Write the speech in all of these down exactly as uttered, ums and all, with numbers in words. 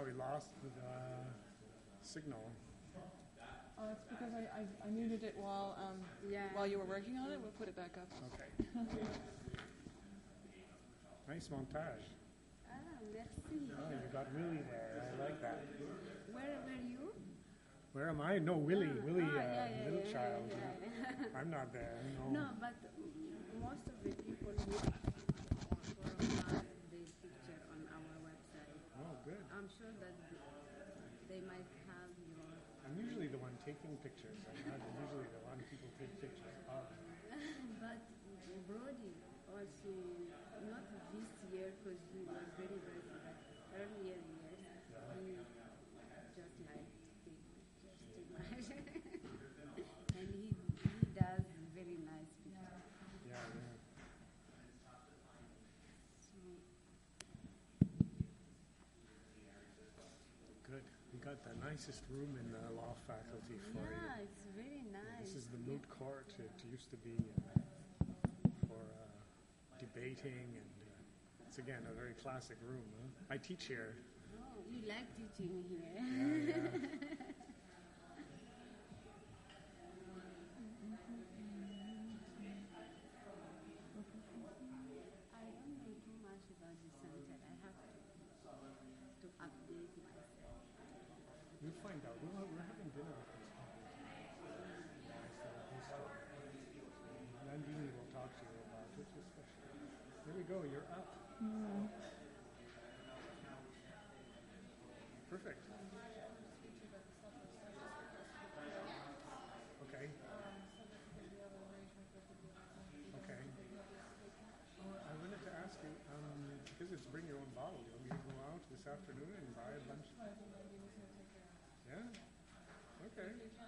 Yeah, we lost the uh, signal. Oh, it's because I, I, I muted it while um, Yeah. while you were working on it. We'll put it back up. Okay. Nice montage. Ah, merci. Oh, you got Willie there. I like that. Where were you? Where am I? No, Willie. Ah, Willie, ah, uh, yeah, yeah, little yeah, child. yeah, yeah. I'm not there. No. No, but most of the people who photograph the picture on our website, Oh, good. I'm sure that they might have your. I'm usually the one taking pictures. I'm not usually the one people take pictures of. But Brody also, not this year because we were very busy, but earlier years, he just like take pictures too much. And he, he does very nice pictures. Yeah, yeah. So, Good. We got the nicest room in the law faculty for you. yeah, it's very nice. This is the moot court. It used to be uh, for uh, debating, and uh, it's again a very classic room. Huh? I teach here. Oh, you like teaching here. Yeah, yeah. I don't know too much about the center. I have to, to update myself. We'll find out. We'll, we're having dinner with these people. Nice little history. Nandini will talk to you about it, especially. There we go. You're up. Perfect. Okay. Okay. Oh, I wanted to ask you, um, because it's bring your own bottle, do you want me to go out this afternoon and buy a bunch? Yeah? Okay.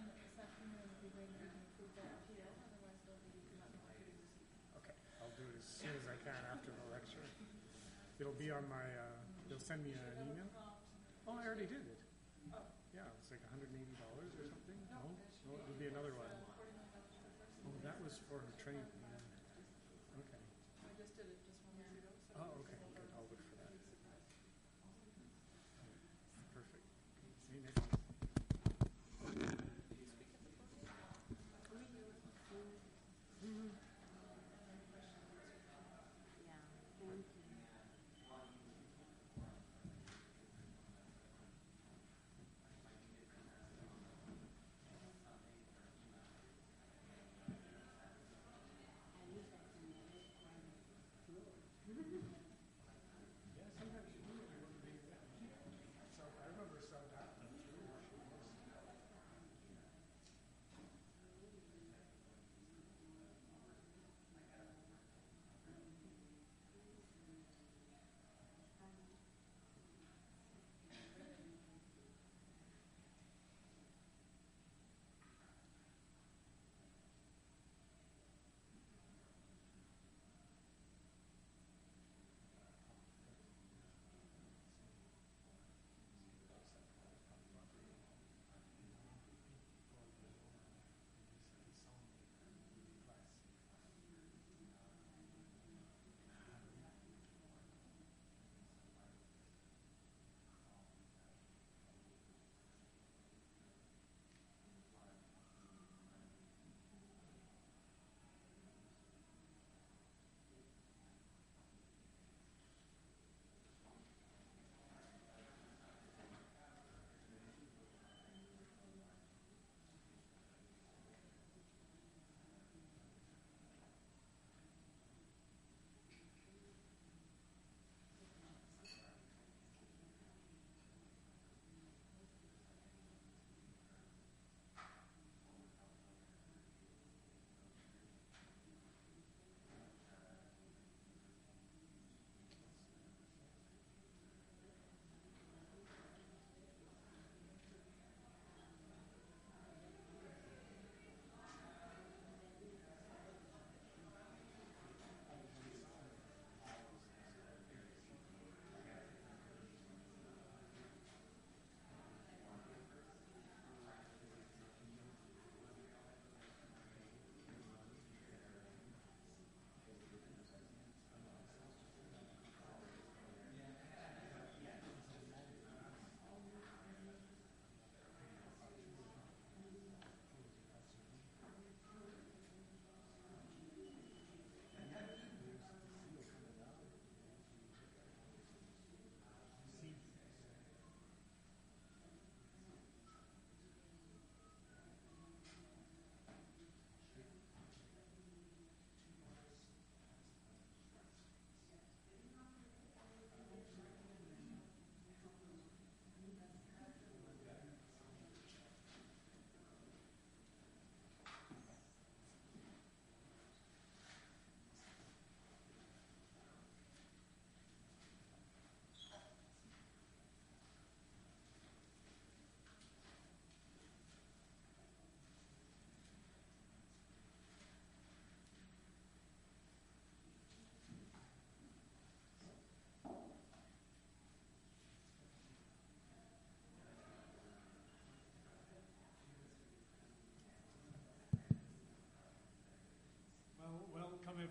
Okay, I'll do it as soon as I can after the lecture. It'll be on my, uh, they'll send me an email. Oh, I already did it. Yeah, it's like one hundred eighty dollars or something. No? No, it'll be another one. Oh, that was for her training. Yeah. Okay. Oh, okay. Good. I'll look for that. Perfect. See you next time. Yeah, thank you.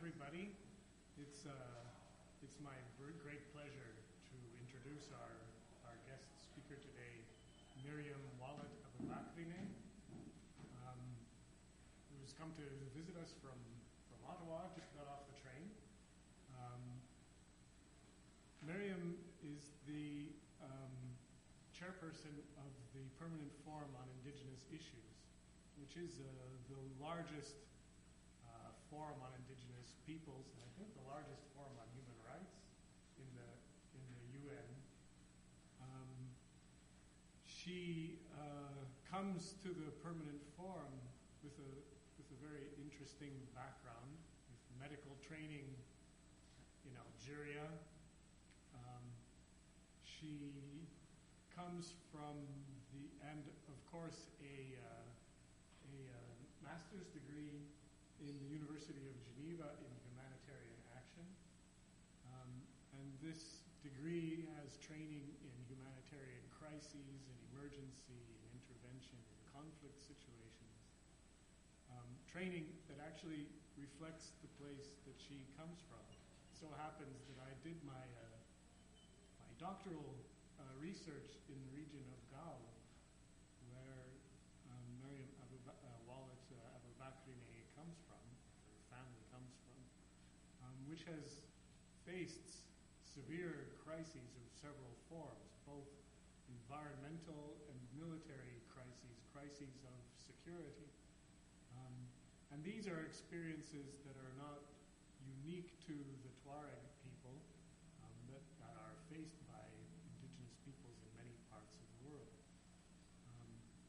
everybody. It's, uh, it's my great pleasure to introduce our, our guest speaker today, Miriam Wallet Abubakrine, um, who's come to visit us from, from Ottawa, just got off the train. Um, Miriam is the um, chairperson of the Permanent Forum on Indigenous Issues, which is uh, the largest uh, forum on Indigenous peoples, and I think the largest forum on human rights in the in the U N. Um, she uh, comes to the Permanent Forum with a with a very interesting background, with medical training in Algeria. Um, she comes from the and of course a uh, a uh, master's degree in the University of Geneva in humanitarian action, um, and this degree has training in humanitarian crises and emergency and intervention in conflict situations. Um, training that actually reflects the place that she comes from. It so happens that I did my uh, my doctoral uh, research in the region of Gao, where um, Miriam Abu uh, Wallet uh, Abubakrine comes from, her family comes from, um, which has faced severe crises of several forms, both environmental and military crises, crises of security. Um, and these are experiences that are not unique to the Tuareg people, um, that, that are faced by indigenous peoples in many parts of the world. Um,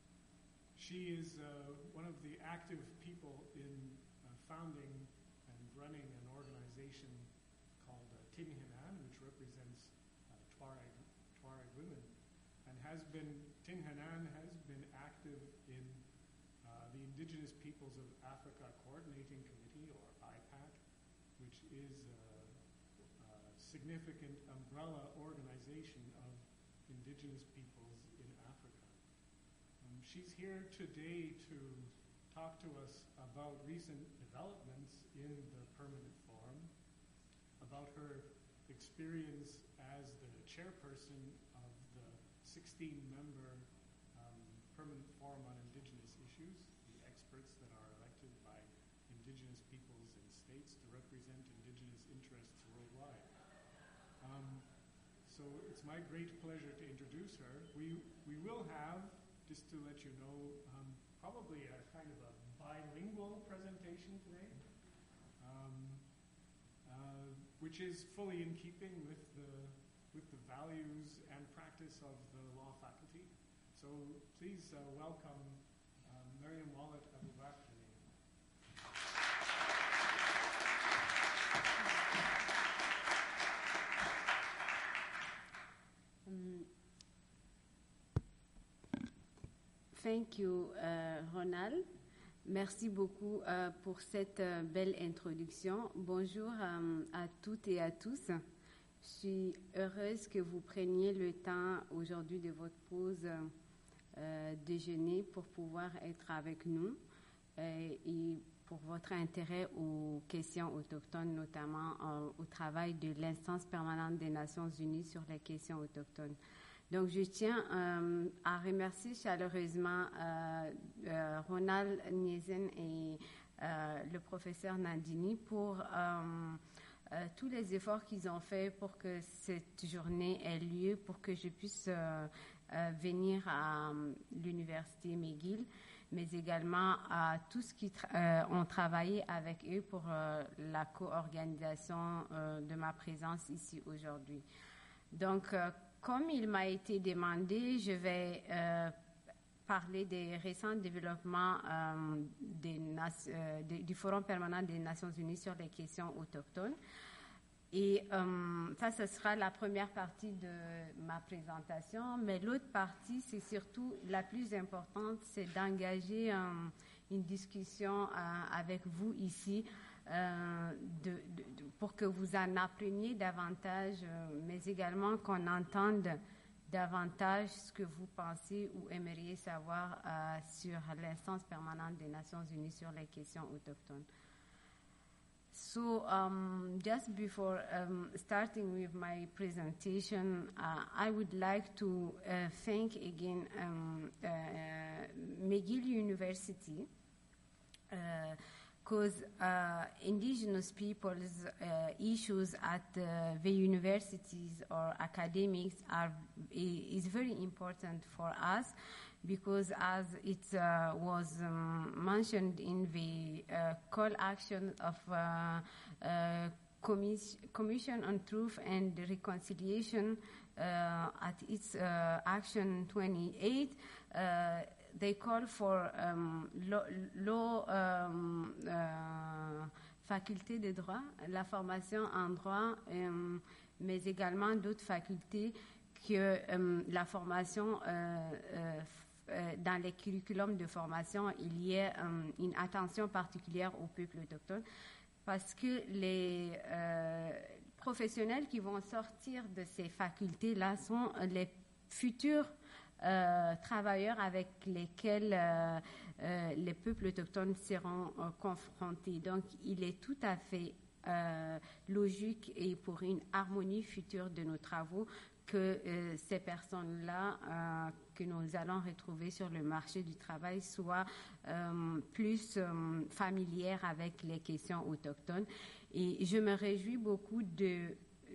she is uh, one of the active people in uh, founding and running an organization called uh, Tinhanan, which represents uh, Tuareg, Tuareg women, and has been, Tinhanan has been active in uh, the Indigenous Peoples of Africa Coordinating Committee, or I PAC, which is a, a significant umbrella organization of Indigenous peoples in Africa. Um, she's here today to talk to us about recent developments in the Permanent Forum, about her experience as the chairperson of the sixteen-member um, Permanent Forum on Indigenous Issues, the experts that are elected by Indigenous peoples and states to represent Indigenous interests worldwide. Um, so it's my great pleasure to introduce her. We we will have, just to let you know, um, probably a kind of a bilingual presentation today, um, uh, which is fully in keeping with the with the values and practice of the law faculty. So please uh, welcome um, Miriam Wallet Abubakrine. Um, thank you, uh, Ronald. Merci beaucoup uh, pour cette uh, belle introduction. Bonjour um, à toutes et à tous. Je suis heureuse que vous preniez le temps aujourd'hui de votre pause euh, déjeuner pour pouvoir être avec nous euh, et pour votre intérêt aux questions autochtones, notamment euh, au travail de l'instance permanente des Nations Unies sur les questions autochtones. Donc, je tiens euh, à remercier chaleureusement euh, euh, Ronald Niesen et euh, le professeur Nandini pour euh, euh, tous les efforts qu'ils ont faits pour que cette journée ait lieu, pour que je puisse euh, euh, venir à euh, l'université McGill, mais également à tous qui tra- euh, ont travaillé avec eux pour euh, la co-organisation euh, de ma présence ici aujourd'hui. Donc, euh, comme il m'a été demandé, je vais euh, parler des récents développements euh, des nas- euh, des, du Forum permanent des Nations Unies sur les questions autochtones. Et euh, ça, ce sera la première partie de ma présentation. Mais l'autre partie, c'est surtout la plus importante, c'est d'engager euh, une discussion euh, avec vous ici euh, de, de, de, pour que vous en appreniez davantage, euh, mais également qu'on entende davantage ce que vous pensez ou aimeriez savoir euh, sur l'instance permanente des Nations Unies sur les questions autochtones. So um, just before um, starting with my presentation, uh, I would like to uh, thank again um, uh, McGill University, because uh, uh, indigenous people's uh, issues at uh, the universities or academics are is very important for us, because as it uh, was um, mentioned in the uh, call action of uh, uh, commis- Commission on Truth and Reconciliation uh, at its uh, action twenty-eight, uh, they call for um, law, law um, uh, faculté de droit, la formation en droit, um, mais également d'autres facultés que um, la formation euh, euh, dans les curriculums de formation, il y a um, une attention particulière aux peuples autochtones, parce que les euh, professionnels qui vont sortir de ces facultés-là sont les futurs euh, travailleurs avec lesquels euh, euh, les peuples autochtones seront euh, confrontés. Donc, il est tout à fait euh, logique et pour une harmonie future de nos travaux que euh, ces personnes-là euh, que nous allons retrouver sur le marché du travail soient euh, plus euh, familières avec les questions autochtones. Et je me réjouis beaucoup de,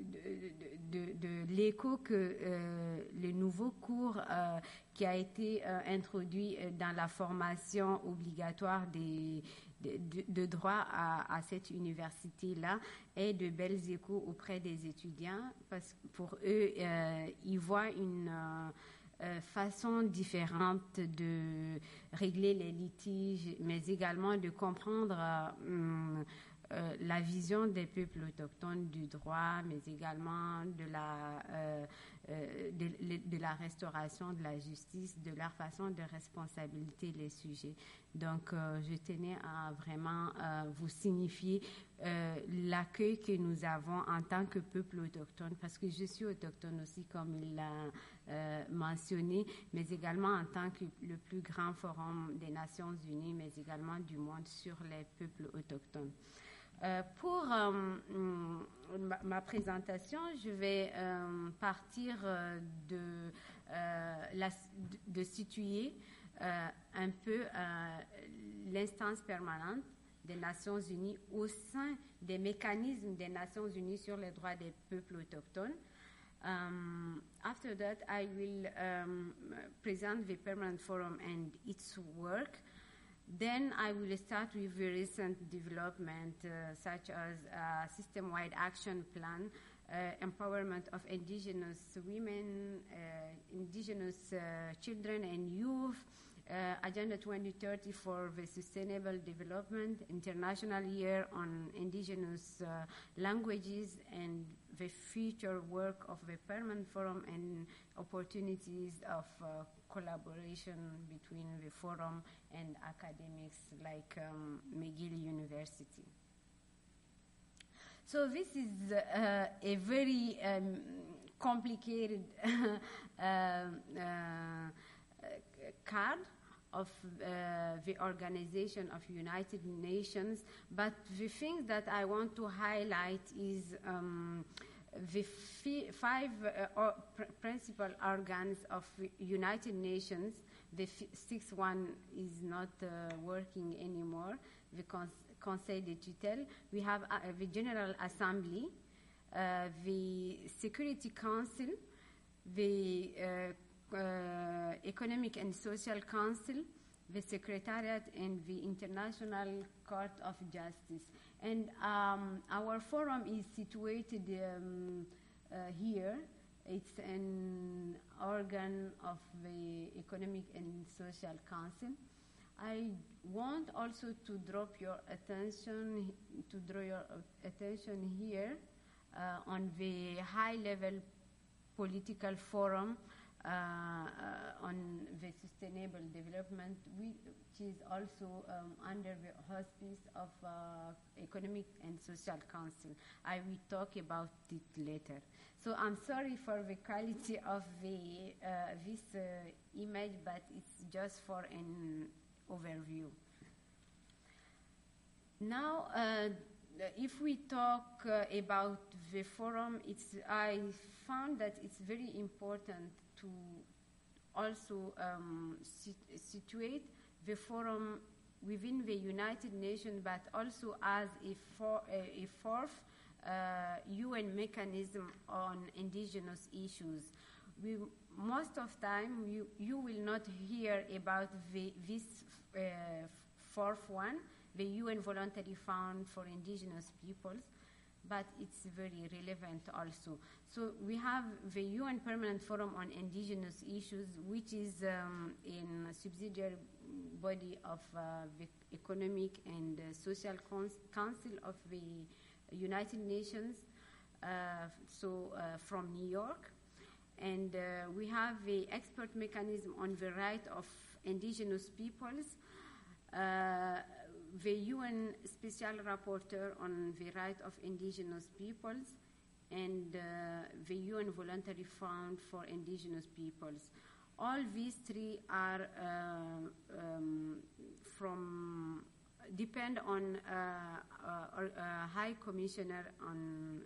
de, de, de, de l'écho que euh, le nouveau cours euh, qui a été euh, introduit dans la formation obligatoire des De, de, de droit à, à cette université-là et de belles échos auprès des étudiants, parce que pour eux, euh, ils voient une euh, euh, façon différente de régler les litiges, mais également de comprendre euh, euh, la vision des peuples autochtones du droit, mais également de la, euh, euh, de, de la restauration de la justice, de leur façon de responsabiliser les sujets. Donc, euh, je tenais à vraiment euh, vous signifier euh, l'accueil que nous avons en tant que peuple autochtone, parce que je suis autochtone aussi, comme il l'a euh, mentionné, mais également en tant que le plus grand forum des Nations Unies, mais également du monde sur les peuples autochtones. Euh, pour euh, ma, ma présentation, je vais euh, partir euh, de, euh, la, de, de situer euh, un peu euh, l'instance permanente des Nations Unies au sein des mécanismes des Nations Unies sur les droits des peuples autochtones. Um, after that, I will um, present the Permanent Forum and its work. Then I will start with the recent development, uh, such as a system-wide action plan, uh, empowerment of indigenous women, uh, indigenous uh, children and youth, uh, Agenda twenty thirty for the Sustainable Development, International Year on Indigenous uh, Languages, and the future work of the Permanent Forum and opportunities of uh, collaboration between the forum and academics like um, McGill University. So this is uh, a very um, complicated uh, uh, card of uh, the Organization of United Nations, but the thing that I want to highlight is um, the fi- five uh, or pr- principal organs of United Nations. The f- sixth one is not uh, working anymore, the Con- Conseil de Tutelle. We have uh, the General Assembly, uh, the Security Council, the uh, Uh, Economic and Social Council, the Secretariat, and the International Court of Justice. And um, our forum is situated um, uh, here. It's an organ of the Economic and Social Council. I want also to drop your attention, to draw your attention here uh, on the high-level political forum Uh, uh, on the sustainable development, we, which is also um, under the auspice of uh, Economic and Social Council. I will talk about it later. So I'm sorry for the quality of the uh, this uh, image, but it's just for an overview. Now, uh, if we talk uh, about the forum, it's, I found that it's very important to also um, sit, situate the forum within the United Nations, but also as a, for, a, a fourth uh, U N mechanism on indigenous issues. We, most of time, you, you will not hear about the, this uh, fourth one, the U N Voluntary Fund for Indigenous Peoples, but it's very relevant also. So we have the U N Permanent Forum on Indigenous Issues, which is um, in a subsidiary body of uh, the Economic and uh, Social Council of the United Nations, uh, so uh, from New York. And uh, we have the expert mechanism on the right of indigenous peoples, uh, the U N Special Rapporteur on the right of indigenous peoples, and uh, the U N Voluntary Fund for Indigenous Peoples. All these three are uh, um, from depend on uh, uh, uh, High Commissioner on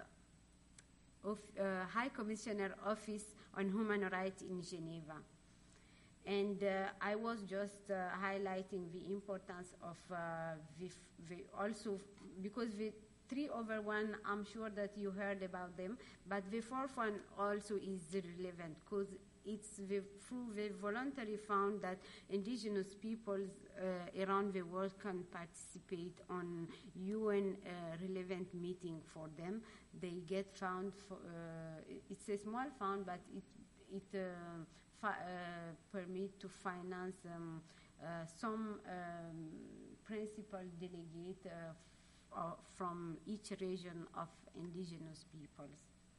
uh, of, uh, High Commissioner Office on Human Rights in Geneva. And uh, I was just uh, highlighting the importance of uh, the, the also because the three over one, I'm sure that you heard about them, but the fourth one also is relevant because it's the, through the voluntary fund that indigenous peoples uh, around the world can participate on U N uh, relevant meeting for them. They get found, for, uh, it's a small fund, but it, it uh, fi- uh, permit to finance um, uh, some um, principal delegate uh, f- uh, from each region of indigenous peoples.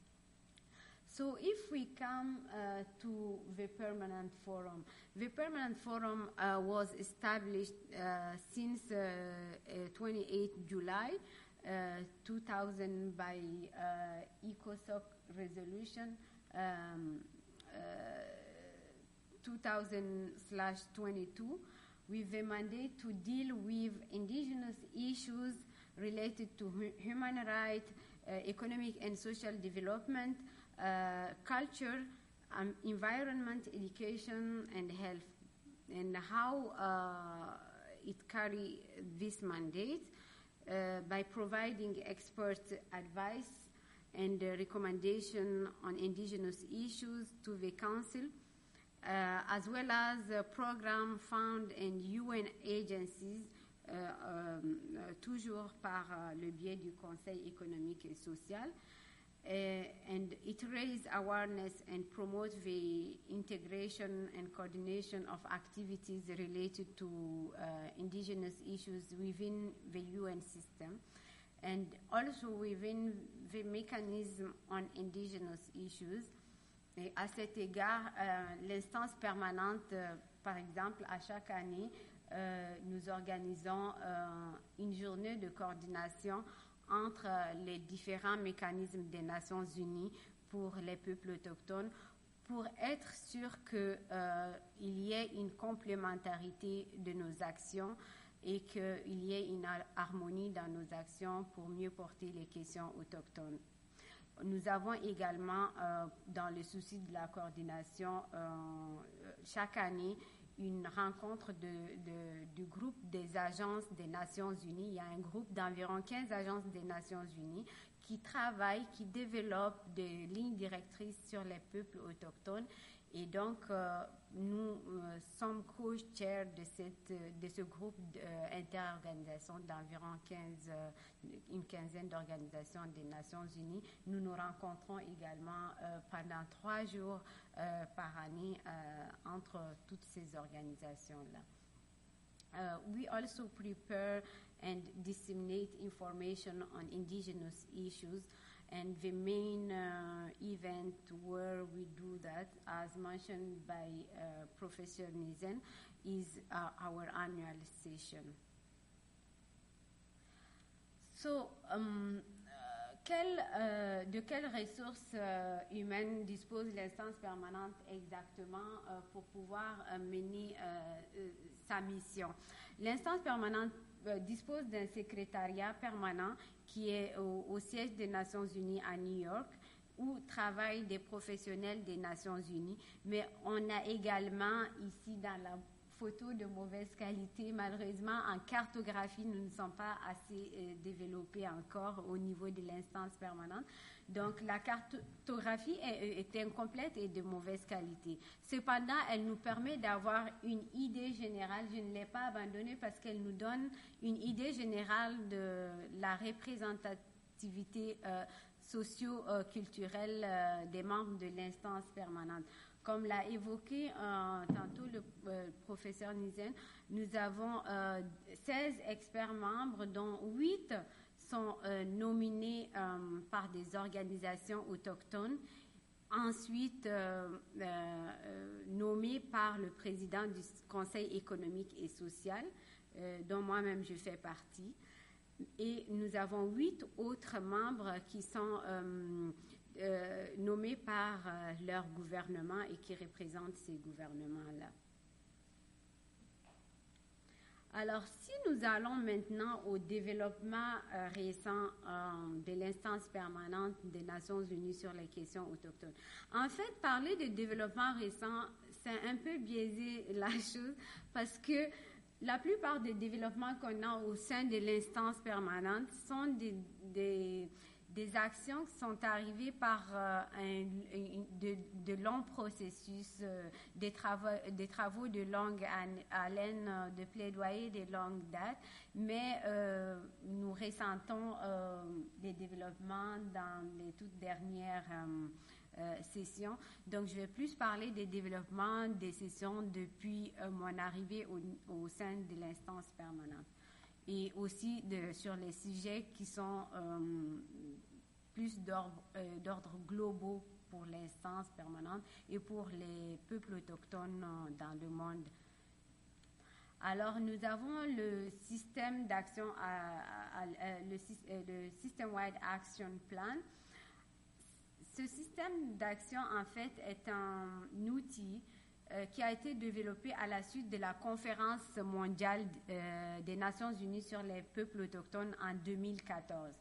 So if we come uh, to the Permanent Forum, the Permanent Forum uh, was established uh, since uh, uh, twenty-eighth July uh, two thousand by uh, ECOSOC resolution um, uh, two thousand slash twenty-two with the mandate to deal with indigenous issues related to hu- human rights, uh, economic and social development, Uh, culture, um, environment, education, and health, and how uh, it carry this mandate uh, by providing expert advice and uh, recommendation on indigenous issues to the Council, uh, as well as uh, program fund and U N agencies, uh, um, uh, toujours par uh, le biais du Conseil économique et social. Uh, and it raises awareness and promotes the integration and coordination of activities related to uh, indigenous issues within the U N system, and also within the mechanism on indigenous issues. Et à cet égard, euh, l'instance permanente, euh, par exemple, à chaque année, euh, nous organisons euh, une journée de coordination entre les différents mécanismes des Nations Unies pour les peuples autochtones, pour être sûr qu'il euh, y ait une complémentarité de nos actions et qu'il y ait une harmonie dans nos actions pour mieux porter les questions autochtones. Nous avons également, euh, dans le souci de la coordination, euh, chaque année, une rencontre de, de, du groupe des agences des Nations Unies. Il y a un groupe d'environ quinze agences des Nations Unies qui travaillent, qui développent des lignes directrices sur les peuples autochtones. Et donc, euh, nous euh, sommes co-chairs de, cette, de ce groupe d'interorganisation d'environ quinze, euh, une quinzaine d'organisations des Nations Unies. Nous nous rencontrons également euh, pendant trois jours euh, par année euh, entre toutes ces organisations-là. Uh, we also prepare and disseminate information on indigenous issues, and the main uh, event where we do that, as mentioned by uh, Professor Nizen, is uh, our annual session. So, um, uh, quel, uh, de quelles ressources uh, humaines dispose l'instance permanente exactement uh, pour pouvoir uh, mener uh, uh, sa mission? L'instance permanente euh, dispose d'un secrétariat permanent qui est au, au siège des Nations Unies à New York, où travaillent des professionnels des Nations Unies. Mais on a également ici dans la photo de mauvaise qualité, malheureusement en cartographie, nous ne sommes pas assez euh, développés encore au niveau de l'instance permanente. Donc la cartographie est, est incomplète et de mauvaise qualité. Cependant, elle nous permet d'avoir une idée générale. Je ne l'ai pas abandonnée parce qu'elle nous donne une idée générale de la représentativité euh, socio-culturelle euh, des membres de l'instance permanente. Comme l'a évoqué euh, tantôt le euh, professeur Nizen, nous avons euh, seize experts membres, dont huit sont euh, nominés euh, par des organisations autochtones, ensuite euh, euh, nommés par le président du Conseil économique et social, euh, dont moi-même je fais partie. Et nous avons huit autres membres qui sont euh, euh, nommés par euh, leur gouvernement et qui représentent ces gouvernements-là. Alors, si nous allons maintenant au développement euh, récent euh, de l'instance permanente des Nations Unies sur les questions autochtones. En fait, parler de développement récent, c'est un peu biaiser la chose parce que la plupart des développements qu'on a au sein de l'instance permanente sont des, des, des actions qui sont arrivées par euh, un, de, de longs processus, euh, des, travaux, des travaux de longue haleine, euh, de plaidoyer de longue date, mais euh, nous ressentons euh, des développements dans les toutes dernières euh, Euh, sessions. Donc, je vais plus parler des développements des sessions depuis euh, mon arrivée au, au sein de l'instance permanente et aussi de, sur les sujets qui sont euh, plus d'ordre, euh, d'ordre globaux pour l'instance permanente et pour les peuples autochtones euh, dans le monde. Alors, nous avons le système d'action, à, à, à, le, le System-Wide Action Plan. Ce système d'action, en fait, est un outil euh, qui a été développé à la suite de la conférence mondiale euh, des Nations Unies sur les peuples autochtones en deux mille quatorze.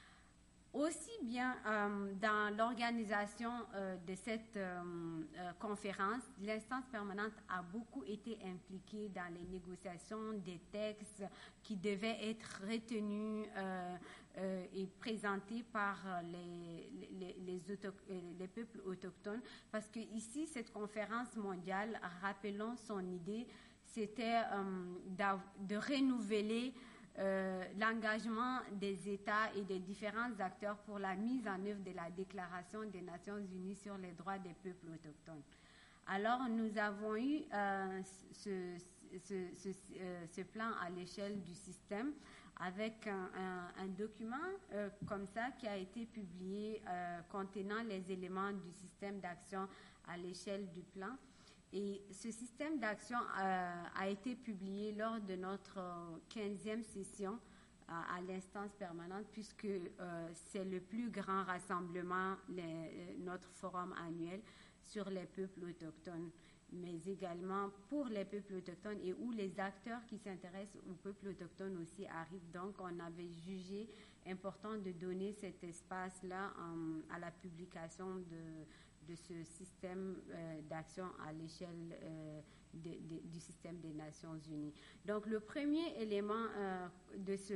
Aussi bien euh, dans l'organisation euh, de cette euh, euh, conférence, l'instance permanente a beaucoup été impliquée dans les négociations des textes qui devaient être retenus euh, euh, et présentés par les, les, les, auto, les peuples autochtones. Parce que ici, cette conférence mondiale, rappelons son idée, c'était euh, de renouveler Euh, l'engagement des États et des différents acteurs pour la mise en œuvre de la Déclaration des Nations Unies sur les droits des peuples autochtones. Alors, nous avons eu euh, ce, ce, ce, euh, ce plan à l'échelle du système avec un, un, un document euh, comme ça qui a été publié euh, contenant les éléments du système d'action à l'échelle du plan. Et ce système d'action euh, a été publié lors de notre quinzième session euh, à l'instance permanente, puisque euh, c'est le plus grand rassemblement, les, notre forum annuel sur les peuples autochtones, mais également pour les peuples autochtones et où les acteurs qui s'intéressent aux peuples autochtones aussi arrivent. Donc, on avait jugé important de donner cet espace-là euh, à la publication de de ce système euh, d'action à l'échelle euh, de, de, du système des Nations Unies. Donc, le premier élément euh, de ce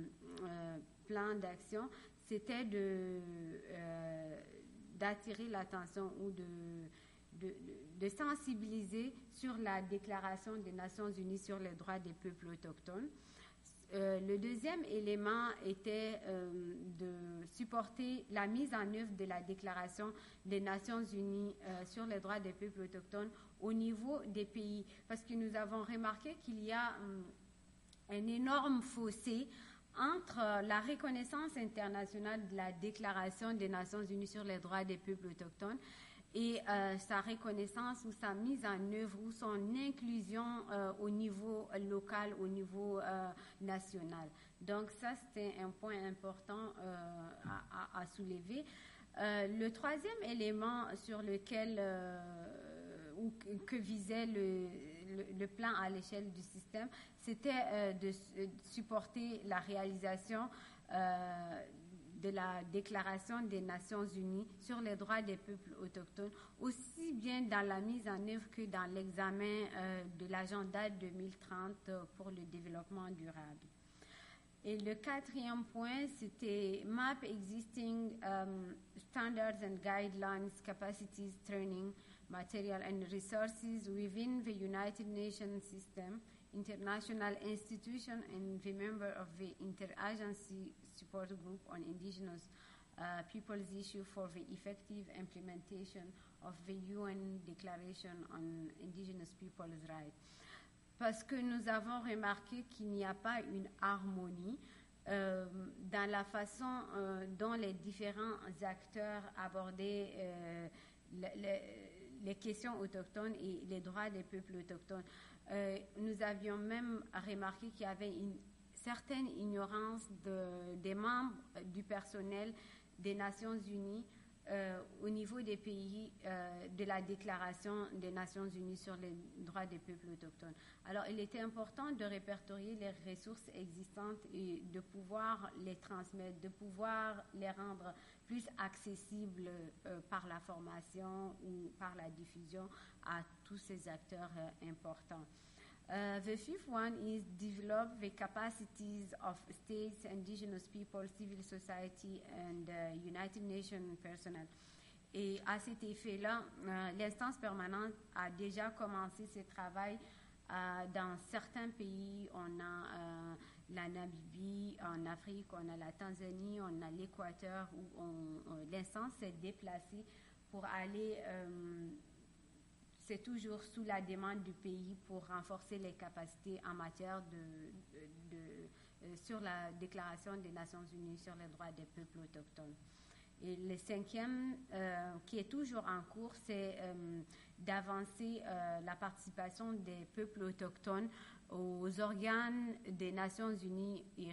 euh, plan d'action, c'était de, euh, d'attirer l'attention ou de, de, de sensibiliser sur la Déclaration des Nations Unies sur les droits des peuples autochtones. Euh, le deuxième élément était euh, de supporter la mise en œuvre de la Déclaration des Nations Unies euh, sur les droits des peuples autochtones au niveau des pays, parce que nous avons remarqué qu'il y a um, un énorme fossé entre euh, la reconnaissance internationale de la Déclaration des Nations Unies sur les droits des peuples autochtones et euh, sa reconnaissance ou sa mise en œuvre ou son inclusion euh, au niveau local, au niveau euh, national. Donc ça, c'était un point important euh, à, à, à soulever. Euh, le troisième élément sur lequel euh, ou que, que visait le, le, le plan à l'échelle du système, c'était euh, de, de supporter la réalisation euh, de la Déclaration des Nations Unies sur les droits des peuples autochtones, aussi bien dans la mise en œuvre que dans l'examen euh, de l'agenda deux mille trente pour le développement durable. Et le quatrième point, c'était Map Existing um, Standards and Guidelines, Capacities Training, Material and Resources within the United Nations System, International Institution, and the member of the Interagency Support Group on Indigenous uh, Peoples Issue for the effective implementation of the U N Declaration on Indigenous Peoples' Rights. Parce que nous avons remarqué qu'il n'y a pas une harmonie euh, dans la façon euh, dont les différents acteurs abordaient euh, le, le, les questions autochtones et les droits des peuples autochtones. Euh, nous avions même remarqué qu'il y avait une certaine ignorance de, des membres du personnel des Nations Unies Euh, au niveau des pays euh, de la Déclaration des Nations Unies sur les droits des peuples autochtones. Alors, il était important de répertorier les ressources existantes et de pouvoir les transmettre, de pouvoir les rendre plus accessibles euh, par la formation ou par la diffusion à tous ces acteurs euh, importants. Uh, the fifth one is develop the capacities of states, indigenous people, civil society, and uh, United Nations personnel. Et à cet effet-là, euh, l'instance permanente a déjà commencé ce travail euh, dans certains pays. On a euh, la Namibie, en Afrique, on a la Tanzanie, on a l'Équateur, où on, on, l'instance s'est déplacée pour aller... Euh, c'est toujours sous la demande du pays pour renforcer les capacités en matière de, de, de euh, sur la Déclaration des Nations Unies sur les droits des peuples autochtones. Et le cinquième, euh, qui est toujours en cours, c'est euh, d'avancer euh, la participation des peuples autochtones aux organes des Nations Unies et,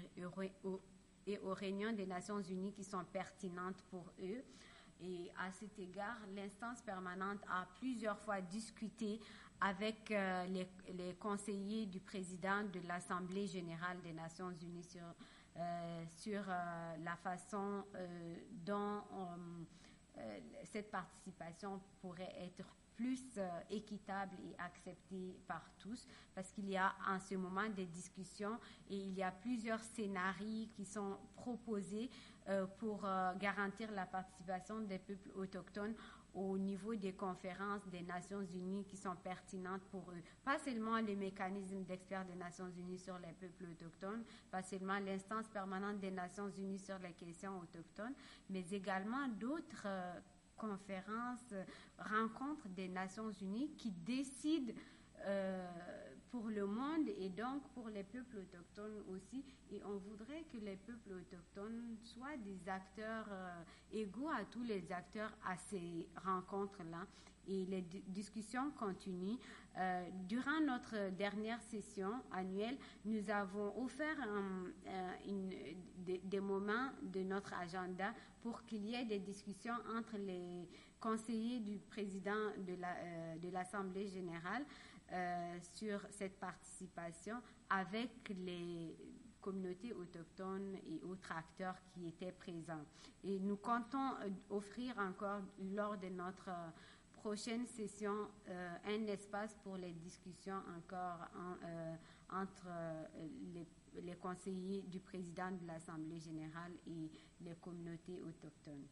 et aux réunions des Nations Unies qui sont pertinentes pour eux. Et à cet égard, l'instance permanente a plusieurs fois discuté avec euh, les, les conseillers du président de l'Assemblée générale des Nations Unies sur, euh, sur euh, la façon euh, dont euh, cette participation pourrait être plus euh, équitable et acceptée par tous, parce qu'il y a en ce moment des discussions et il y a plusieurs scénarios qui sont proposés euh, pour euh, garantir la participation des peuples autochtones au niveau des conférences des Nations Unies qui sont pertinentes pour eux. Pas seulement les mécanismes d'experts des Nations Unies sur les peuples autochtones, pas seulement l'instance permanente des Nations Unies sur les questions autochtones, mais également d'autres euh, conférences, euh, rencontres des Nations Unies qui décident euh, pour le monde et donc pour les peuples autochtones aussi. Et on voudrait que les peuples autochtones soient des acteurs euh, égaux à tous les acteurs à ces rencontres-là. Et les d- discussions continuent. Euh, durant notre dernière session annuelle, nous avons offert un, euh, une, des, des moments de notre agenda pour qu'il y ait des discussions entre les conseillers du président de, la, euh, de l'Assemblée générale euh, sur cette participation avec les communautés autochtones et autres acteurs qui étaient présents. Et nous comptons euh, offrir encore lors de notre euh, prochaine session euh, un espace pour les discussions encore en, euh, entre euh, les, les conseillers du président de l'Assemblée générale et les communautés autochtones.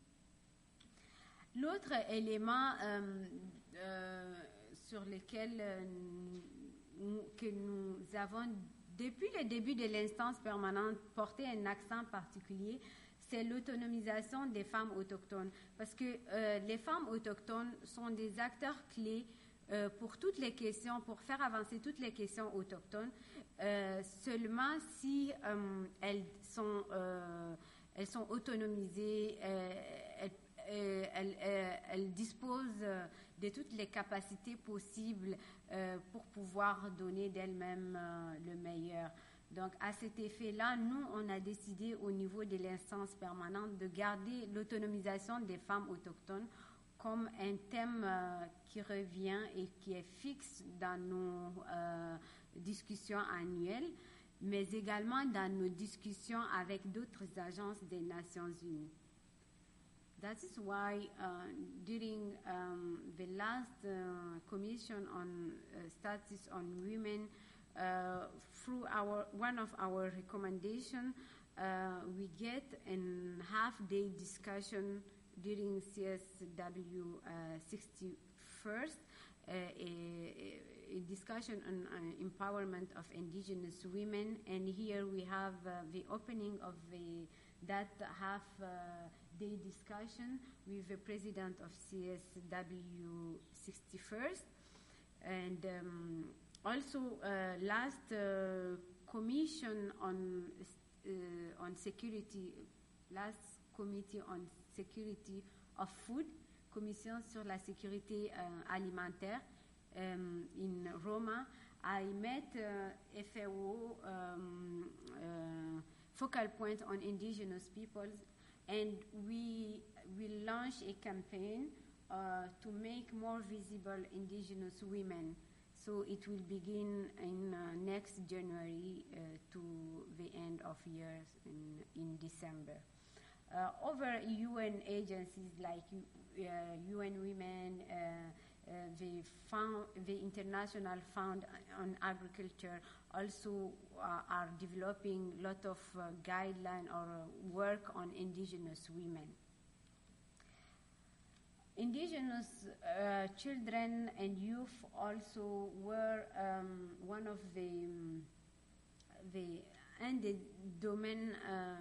L'autre élément euh, euh, sur lequel euh, nous, que nous avons, depuis le début de l'instance permanente, porté un accent particulier, c'est l'autonomisation des femmes autochtones. Parce que euh, les femmes autochtones sont des acteurs clés euh, pour toutes les questions, pour faire avancer toutes les questions autochtones, euh, seulement si euh, elles, sont, euh, elles sont autonomisées, euh, elles, euh, elles, euh, elles disposent de toutes les capacités possibles euh, pour pouvoir donner d'elles-mêmes euh, le meilleur. Donc, à cet effet-là, nous, on a décidé au niveau de l'instance permanente de garder l'autonomisation des femmes autochtones comme un thème euh, qui revient et qui est fixe dans nos euh, discussions annuelles, mais également dans nos discussions avec d'autres agences des Nations Unies. That is why uh, during um, the last uh, Commission on uh, Status on Women, uh, through our one of our recommendations, uh, we get a half-day discussion during C S W uh, sixty-first, uh, a, a discussion on uh, empowerment of indigenous women, and here we have uh, the opening of the that half uh, day discussion with the president of C S W sixty-first, and um, also uh, last uh, commission on uh, on security, last committee on security of food, commission sur la sécurité uh, alimentaire um, in Roma. I met uh, F A O um, uh, focal point on indigenous peoples, and we will launch a campaign uh, to make more visible indigenous women. So it will begin in uh, next January uh, to the end of year in, in December. Uh, over U N agencies like uh, U N Women, uh, uh, the, fund, the International Fund on Agriculture also uh, are developing a lot of uh, guidelines or uh, work on indigenous women. Indigenous uh, children and youth also were um, one of the, um, the un des domaines uh,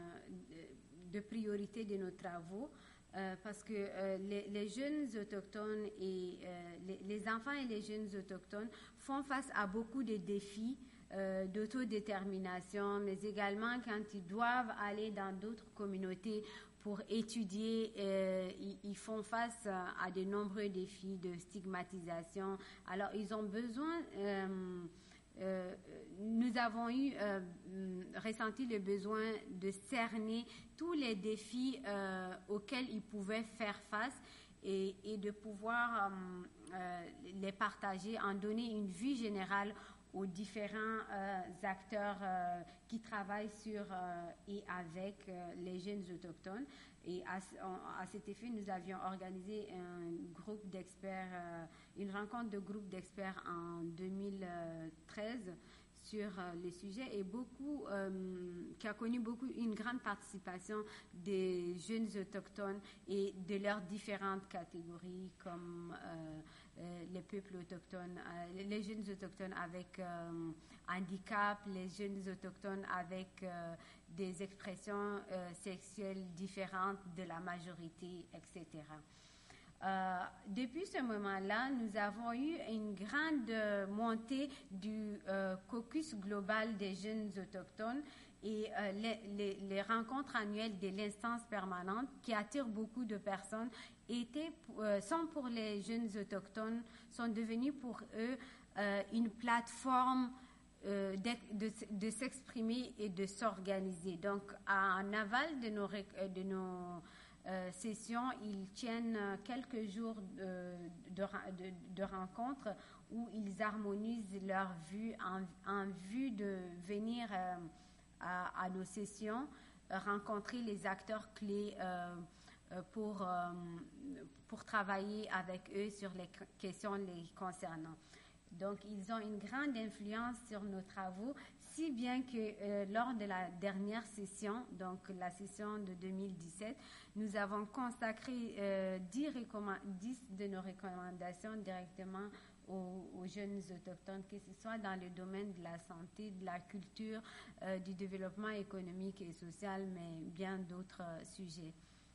de priorité de nos travaux, euh, parce que euh, les, les jeunes autochtones et euh, les, les enfants et les jeunes autochtones font face à beaucoup de défis euh, d'autodétermination, mais également quand ils doivent aller dans d'autres communautés pour étudier, euh, ils, ils font face à, à de nombreux défis de stigmatisation. Alors, ils ont besoin... Euh, Euh, nous avons eu euh, ressenti le besoin de cerner tous les défis euh, auxquels ils pouvaient faire face et, et de pouvoir euh, euh, les partager, en donner une vue générale aux différents euh, acteurs euh, qui travaillent sur euh, et avec euh, les jeunes autochtones. Et à, à cet effet, nous avions organisé un groupe d'experts, euh, une rencontre de groupe d'experts en deux mille treize sur euh, les sujets et beaucoup, euh, qui a connu beaucoup, une grande participation des jeunes autochtones et de leurs différentes catégories comme euh, euh, les peuples autochtones, euh, les jeunes autochtones avec euh, handicap, les jeunes autochtones avec euh, des expressions euh, sexuelles différentes de la majorité, et cetera. Euh, depuis ce moment-là, nous avons eu une grande euh, montée du euh, caucus global des jeunes autochtones et euh, les, les, les rencontres annuelles de l'instance permanente qui attirent beaucoup de personnes étaient, euh, sont pour les jeunes autochtones, sont devenus pour eux euh, une plateforme euh, de, de, de s'exprimer et de s'organiser. Donc, en aval de nos, de nos Euh, sessions, ils tiennent quelques jours de, de, de, de rencontres où ils harmonisent leur vue en, en vue de venir euh, à, à nos sessions, euh, rencontrer les acteurs clés euh, pour, euh, pour travailler avec eux sur les questions les concernant. Donc, ils ont une grande influence sur nos travaux, si bien que euh, lors de la dernière session, donc la session de deux mille dix-sept, nous avons consacré euh, dix, dix de nos recommandations directement aux, aux jeunes autochtones, que ce soit dans le domaine de la santé, de la culture, euh, du développement économique et social, mais bien d'autres euh, sujets.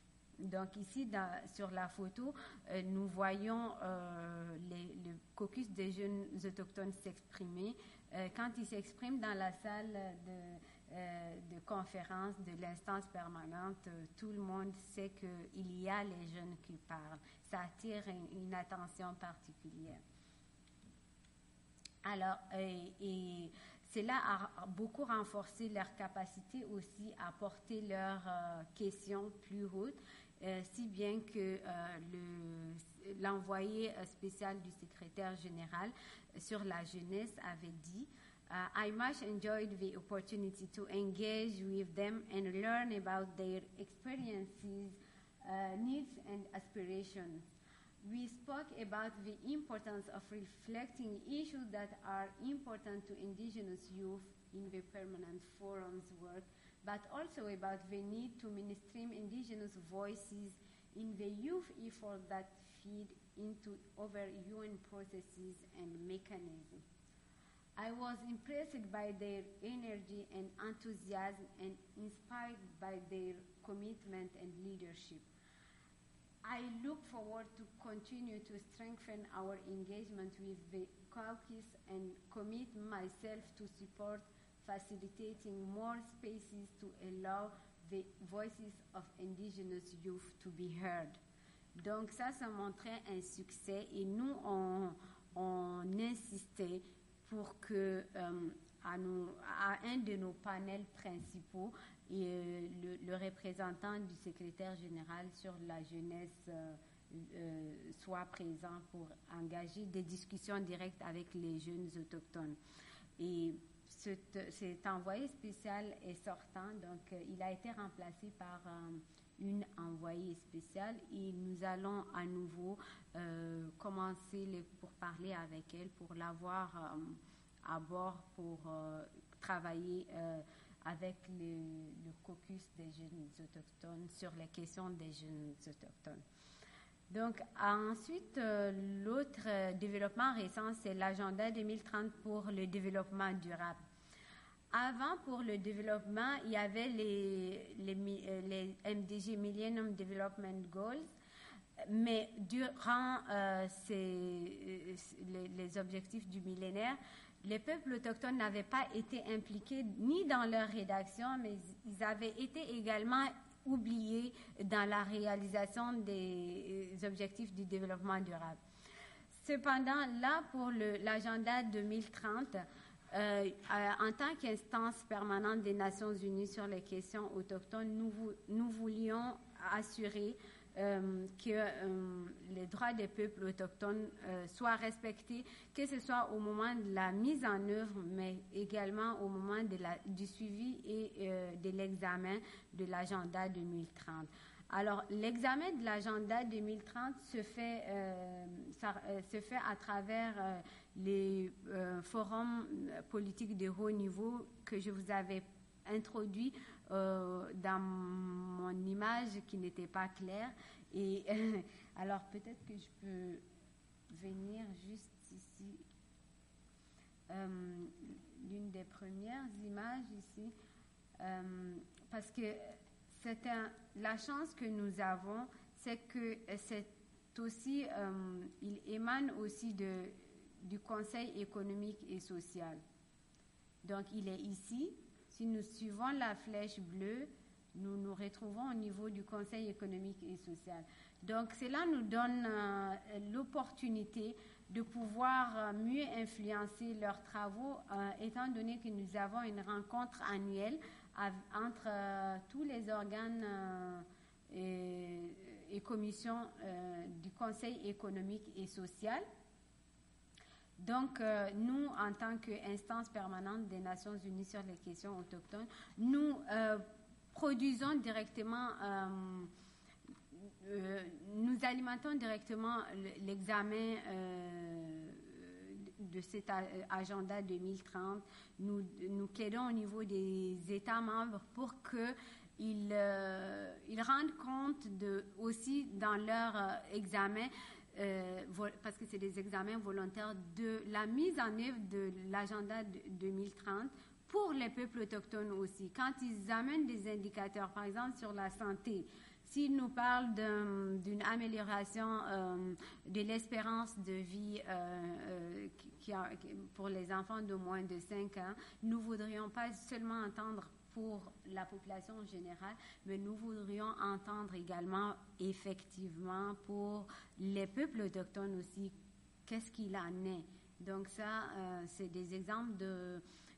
Donc ici, dans, sur la photo, euh, nous voyons euh, les, le caucus des jeunes autochtones s'exprimer. Euh, quand ils s'expriment dans la salle de, euh, de conférence de l'instance permanente, euh, tout le monde sait qu'il y a les jeunes qui parlent. Ça attire une, une attention particulière. Alors, et, et cela a beaucoup renforcé leur capacité aussi à porter leurs euh, questions plus hautes, euh, si bien que euh, le, l'envoyé spécial du secrétaire général sur la jeunesse avait dit uh, I much enjoyed the opportunity to engage with them and learn about their experiences, uh, needs and aspirations. We spoke about the importance of reflecting issues that are important to indigenous youth in the permanent forums work, but also about the need to mainstream indigenous voices in the youth effort that feed into other U N processes and mechanisms. I was impressed by their energy and enthusiasm and inspired by their commitment and leadership. I look forward to continue to strengthen our engagement with the caucus and commit myself to support facilitating more spaces to allow the voices of indigenous youth to be heard. Donc ça, ça montrait un succès et nous, on, on insistait pour que euh, à, nos, à un de nos panels principaux, et euh, le, le représentant du secrétaire général sur la jeunesse euh, euh, soit présent pour engager des discussions directes avec les jeunes autochtones. Et cet, cet envoyé spécial est sortant, donc euh, il a été remplacé par euh, une envoyée spéciale et nous allons à nouveau euh, commencer les, pour parler avec elle, pour l'avoir euh, à bord pour euh, travailler euh, avec le, le caucus des jeunes autochtones sur les questions des jeunes autochtones. Donc, ensuite, euh, l'autre euh, développement récent, c'est l'agenda deux mille trente pour le développement durable. Avant, pour le développement, il y avait les, les, les M D G, Millennium Development Goals, mais durant euh, ces, les, les objectifs du millénaire, les peuples autochtones n'avaient pas été impliqués ni dans leur rédaction, mais ils avaient été également oubliés dans la réalisation des objectifs du développement durable. Cependant, là, pour le, l'agenda deux mille trente, euh, en tant qu'instance permanente des Nations Unies sur les questions autochtones, nous, nous voulions assurer Euh, que euh, les droits des peuples autochtones euh, soient respectés, que ce soit au moment de la mise en œuvre, mais également au moment de la, du suivi et euh, de l'examen de l'agenda deux mille trente. Alors, l'examen de l'agenda deux mille trente se fait, euh, ça, euh, se fait à travers euh, les euh, forums politiques de haut niveau que je vous avais introduit euh, dans mon image qui n'était pas claire. Et euh, alors peut-être que je peux venir juste ici. Euh, l'une des premières images ici, euh, parce que c'est un, la chance que nous avons, c'est que c'est aussi, euh, il émane aussi de, du Conseil économique et social. Donc il est ici. Si nous suivons la flèche bleue, nous nous retrouvons au niveau du Conseil économique et social. Donc, cela nous donne euh, l'opportunité de pouvoir euh, mieux influencer leurs travaux, euh, étant donné que nous avons une rencontre annuelle av- entre euh, tous les organes euh, et, et commissions euh, du Conseil économique et social. Donc, euh, nous, en tant qu'instance permanente des Nations Unies sur les questions autochtones, nous euh, produisons directement, euh, euh, nous alimentons directement l'examen euh, de cet agenda deux mille trente. Nous, nous plaidons au niveau des États membres pour qu'ils euh, ils rendent compte de, aussi dans leur euh, examen, Euh, parce que c'est des examens volontaires, de la mise en œuvre de l'agenda deux mille trente pour les peuples autochtones aussi. Quand ils amènent des indicateurs, par exemple sur la santé, s'ils nous parlent d'un, d'une amélioration euh, de l'espérance de vie euh, euh, qui a, pour les enfants de moins de cinq ans, nous ne voudrions pas seulement entendre pour la population générale, mais nous voudrions entendre également effectivement pour les peuples autochtones aussi, qu'est-ce qu'il en est. Donc ça, euh, c'est des exemples de,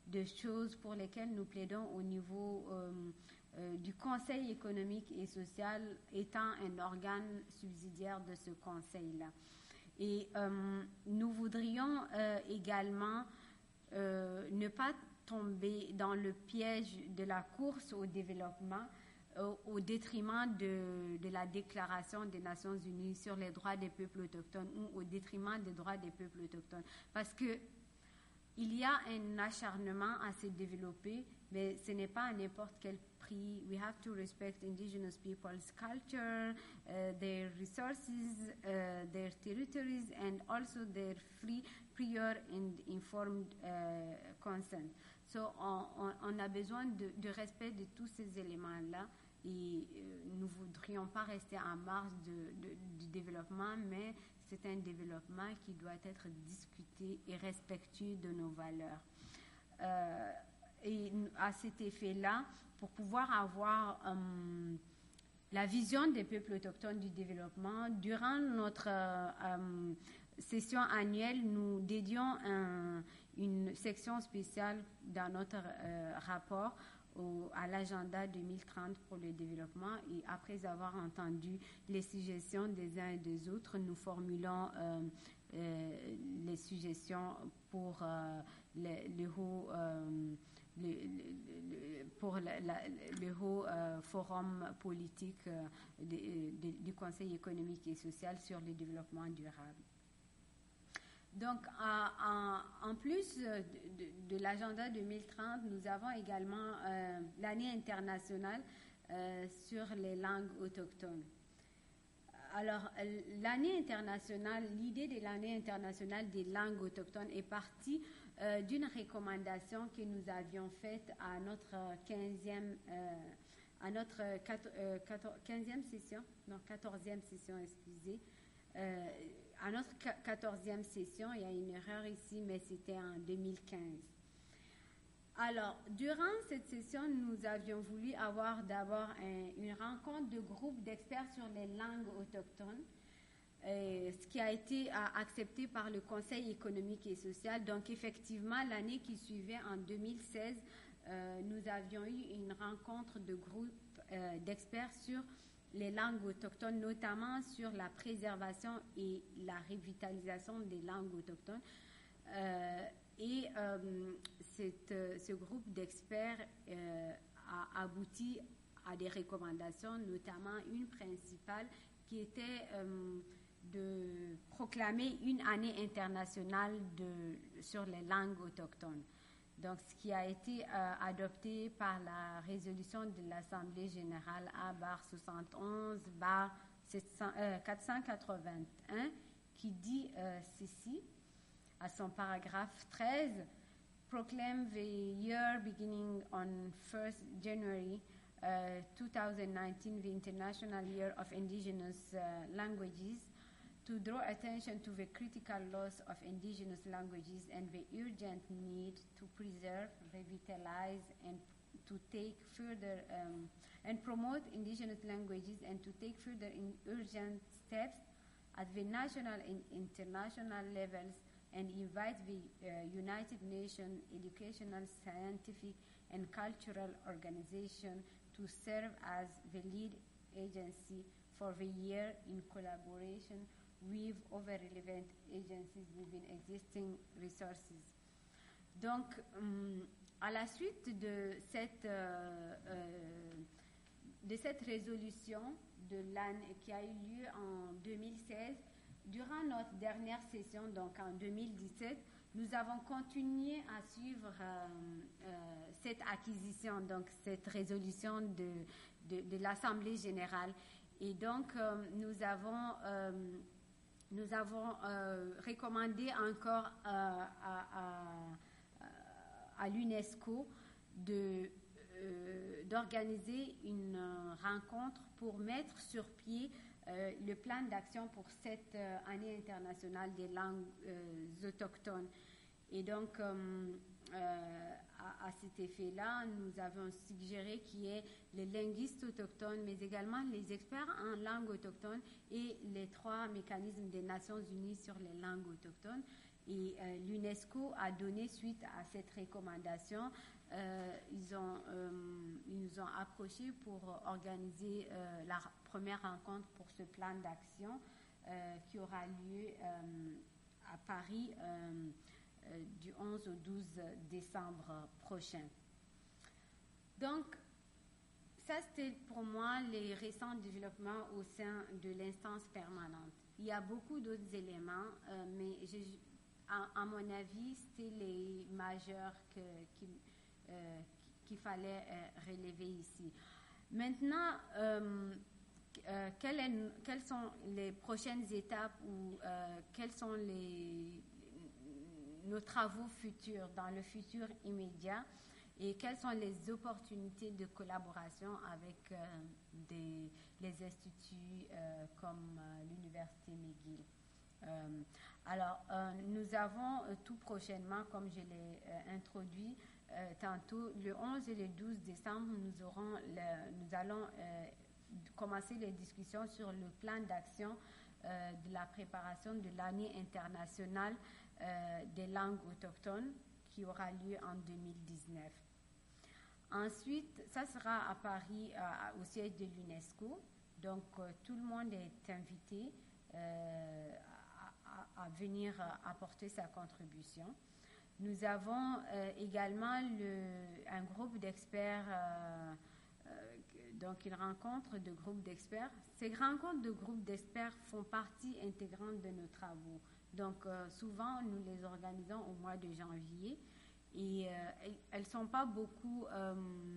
de choses pour lesquelles nous plaidons au niveau euh, euh, du Conseil économique et social, étant un organe subsidiaire de ce Conseil-là. Et euh, nous voudrions euh, également euh, ne pas tomber dans le piège de la course au développement euh, au détriment de, de la Déclaration des Nations Unies sur les droits des peuples autochtones ou au détriment des droits des peuples autochtones. Parce que il y a un acharnement à se développer, mais ce n'est pas à n'importe quel prix. We have to respect indigenous people's culture, uh, their resources, uh, their territories, and also their free, prior and informed uh, consent. So, on, on, on a besoin de, de respect de tous ces éléments-là et euh, nous ne voudrions pas rester en marge de, de, du développement, mais c'est un développement qui doit être discuté et respectueux de nos valeurs. Euh, et à cet effet-là, pour pouvoir avoir um, la vision des peuples autochtones du développement, durant notre um, session annuelle, nous dédions un, une section spéciale dans notre euh, rapport au, à l'agenda deux mille trente pour le développement. Et après avoir entendu les suggestions des uns et des autres, nous formulons euh, euh, les suggestions pour euh, le, le haut, euh, le, le, le, pour la, la, le haut euh, forum politique euh, de, de, du Conseil économique et social sur le développement durable. Donc, en, en plus de, de, de l'agenda deux mille trente, nous avons également euh, l'année internationale euh, sur les langues autochtones. Alors, l'année internationale, l'idée de l'année internationale des langues autochtones est partie euh, d'une recommandation que nous avions faite à notre quinzième, euh, à notre quinzième session, non, quatorzième session, excusez, euh, à notre quatorzième session, il y a une erreur ici, mais c'était en deux mille quinze. Alors, durant cette session, nous avions voulu avoir d'abord un, une rencontre de groupe d'experts sur les langues autochtones, euh, ce qui a été euh, accepté par le Conseil économique et social. Donc, effectivement, l'année qui suivait, en deux mille seize, euh, nous avions eu une rencontre de groupe euh, d'experts sur les langues autochtones, notamment sur la préservation et la revitalisation des langues autochtones. Euh, et euh, cette, ce groupe d'experts euh, a abouti à des recommandations, notamment une principale qui était euh, de proclamer une année internationale de, sur les langues autochtones. Donc, ce qui a été euh, adopté par la résolution de l'Assemblée générale A soixante et onze quatre cent quatre-vingt-un, qui dit euh, ceci, à son paragraphe treize, proclaim the year beginning on first January uh, two thousand nineteen the International Year of Indigenous uh, Languages, to draw attention to the critical loss of indigenous languages and the urgent need to preserve, revitalize, and to take further um, and promote indigenous languages and to take further in urgent steps at the national and international levels, and invite the uh, United Nations Educational, Scientific, and Cultural Organization to serve as the lead agency for the year in collaboration with other relevant agencies within existing resources. Donc, um, à la suite de cette, euh, euh, de cette résolution de l'année qui a eu lieu en deux mille seize, durant notre dernière session, donc en deux mille dix-sept, nous avons continué à suivre euh, euh, cette acquisition, donc cette résolution de, de, de l'Assemblée générale. Et donc, euh, nous avons, euh, nous avons euh, recommandé encore euh, à, à, à l'UNESCO de, euh, d'organiser une euh, rencontre pour mettre sur pied Euh, le plan d'action pour cette euh, année internationale des langues euh, autochtones. Et donc, euh, euh, à, à cet effet-là, nous avons suggéré qu'il y ait les linguistes autochtones, mais également les experts en langue autochtone et les trois mécanismes des Nations Unies sur les langues autochtones. Et euh, l'UNESCO a donné suite à cette recommandation. Euh, ils, ont, euh, ils nous ont approchés pour organiser euh, la première rencontre pour ce plan d'action euh, qui aura lieu euh, à Paris euh, euh, du onze au douze décembre prochain. Donc, ça c'était pour moi les récents développements au sein de l'instance permanente. Il y a beaucoup d'autres éléments, euh, mais je, à, à mon avis, c'était les majeurs que, qui, euh, qu'il fallait euh, relever ici. Maintenant, euh, euh, quelle est, quelles sont les prochaines étapes ou euh, quels sont les, nos travaux futurs, dans le futur immédiat, et quelles sont les opportunités de collaboration avec euh, des, les instituts euh, comme euh, l'Université McGill. Euh, alors, euh, nous avons euh, tout prochainement, comme je l'ai euh, introduit euh, tantôt, le onze et le douze décembre, nous, aurons le, nous allons euh, commencer les discussions sur le plan d'action euh, de la préparation de l'année internationale euh, des langues autochtones qui aura lieu en deux mille dix-neuf. Ensuite, ça sera à Paris, euh, au siège de l'UNESCO. Donc, euh, tout le monde est invité euh, à, à, à venir euh, apporter sa contribution. Nous avons euh, également le, un groupe d'experts, euh, euh, donc une rencontre de groupes d'experts. Ces rencontres de groupes d'experts font partie intégrante de nos travaux. Donc, euh, souvent, nous les organisons au mois de janvier. Et euh, elles sont pas beaucoup, euh,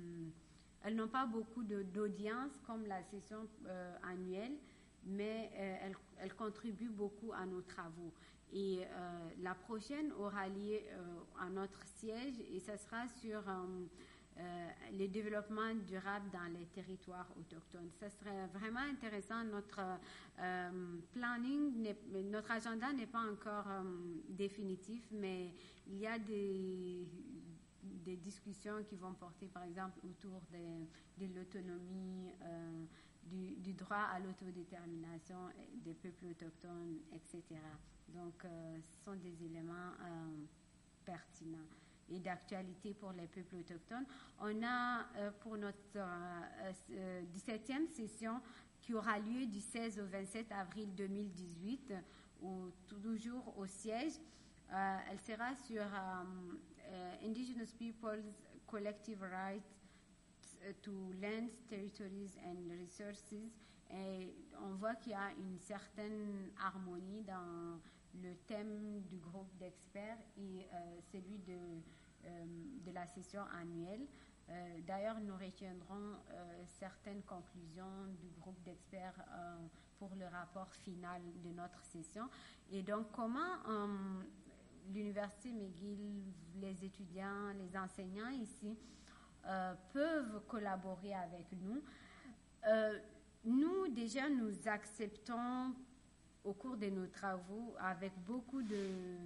elles n'ont pas beaucoup de, d'audience comme la session euh, annuelle, mais euh, elles, elles contribuent beaucoup à nos travaux. Et euh, la prochaine aura lieu euh, à notre siège et ça sera sur euh, euh, le développement durable dans les territoires autochtones. Ça serait vraiment intéressant. Notre euh, planning, notre agenda n'est pas encore euh, définitif, mais il y a des, des discussions qui vont porter, par exemple, autour de, de l'autonomie, euh, du, du droit à l'autodétermination des peuples autochtones, et cetera. Donc, euh, ce sont des éléments euh, pertinents et d'actualité pour les peuples autochtones. On a euh, pour notre euh, euh, dix-septième session qui aura lieu du seize au vingt-sept avril deux mille dix-huit, ou toujours au siège. Euh, elle sera sur um, uh, Indigenous Peoples' Collective Rights to Lands, Territories and Resources. Et on voit qu'il y a une certaine harmonie dans le thème du groupe d'experts et euh, celui de, euh, de la session annuelle. Euh, d'ailleurs, nous retiendrons euh, certaines conclusions du groupe d'experts euh, pour le rapport final de notre session. Et donc, comment euh, l'Université McGill, les étudiants, les enseignants ici euh, peuvent collaborer avec nous. Euh, nous, déjà, nous acceptons au cours de nos travaux, avec beaucoup de,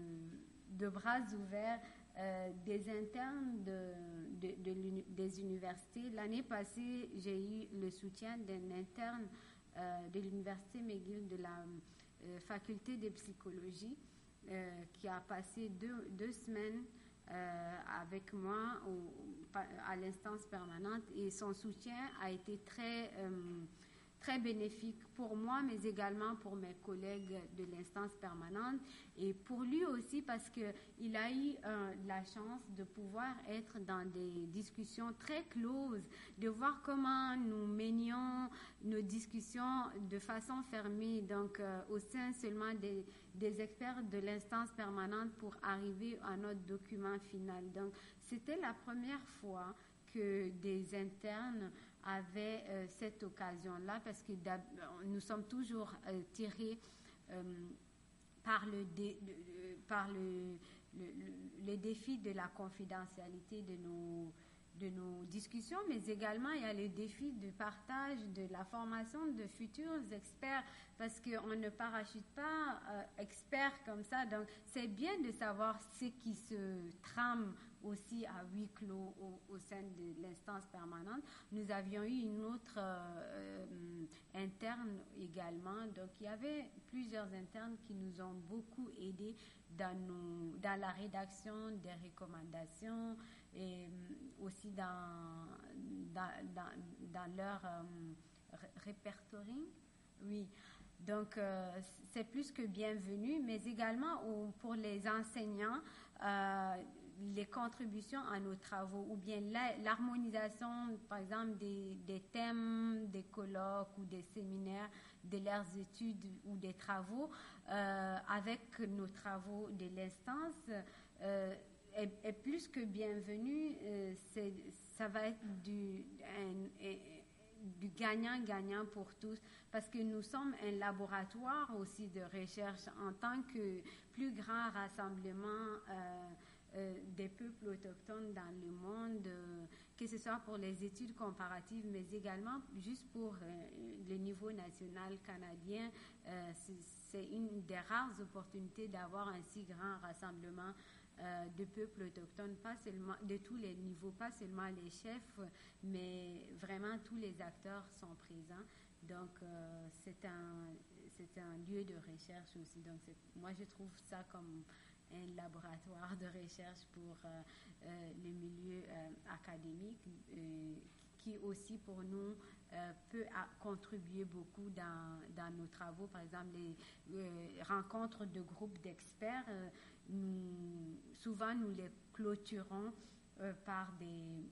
de bras ouverts, euh, des internes de, de, de des universités. L'année passée, j'ai eu le soutien d'un interne euh, de l'Université McGill de la euh, faculté de psychologie euh, qui a passé deux, deux semaines euh, avec moi au, à l'instance permanente et son soutien a été très... Euh, très bénéfique pour moi, mais également pour mes collègues de l'instance permanente et pour lui aussi parce qu'il a eu euh, la chance de pouvoir être dans des discussions très closes, de voir comment nous menions nos discussions de façon fermée, donc euh, au sein seulement des, des experts de l'instance permanente pour arriver à notre document final. Donc, c'était la première fois que des internes avaient euh, cette occasion-là parce que nous sommes toujours euh, tirés euh, par, le, dé, de, de, par le, le, le, le défi de la confidentialité de nos, de nos discussions, mais également il y a le défi du partage de la formation de futurs experts parce qu'on ne parachute pas euh, experts comme ça. Donc, c'est bien de savoir ce qui se trame aussi à huis clos au, au sein de l'instance permanente. Nous avions eu une autre euh, euh, interne également. Donc, il y avait plusieurs internes qui nous ont beaucoup aidés dans, nos, dans la rédaction des recommandations et euh, aussi dans, dans, dans, dans leur euh, répertorié. Oui. Donc, euh, c'est plus que bienvenu, mais également au, pour les enseignants, euh, les contributions à nos travaux ou bien la, l'harmonisation, par exemple, des, des thèmes, des colloques ou des séminaires de leurs études ou des travaux euh, avec nos travaux de l'instance euh, est, est plus que bienvenu. Euh, c'est, ça va être du... Un, un, du gagnant-gagnant pour tous, parce que nous sommes un laboratoire aussi de recherche en tant que plus grand rassemblement euh, euh, des peuples autochtones dans le monde, euh, que ce soit pour les études comparatives, mais également juste pour euh, le niveau national canadien. Euh, c'est, c'est une des rares opportunités d'avoir un si grand rassemblement Euh, de peuples autochtones, pas seulement de tous les niveaux, pas seulement les chefs, mais vraiment tous les acteurs sont présents. Donc, euh, c'est un, c'est un lieu de recherche aussi. Donc, c'est, moi, je trouve ça comme un laboratoire de recherche pour euh, euh, le milieu euh, académique, euh, qui aussi pour nous euh, peut a, contribuer beaucoup dans, dans nos travaux. Par exemple, les euh, rencontres de groupes d'experts, euh, nous, souvent nous les clôturons euh, par des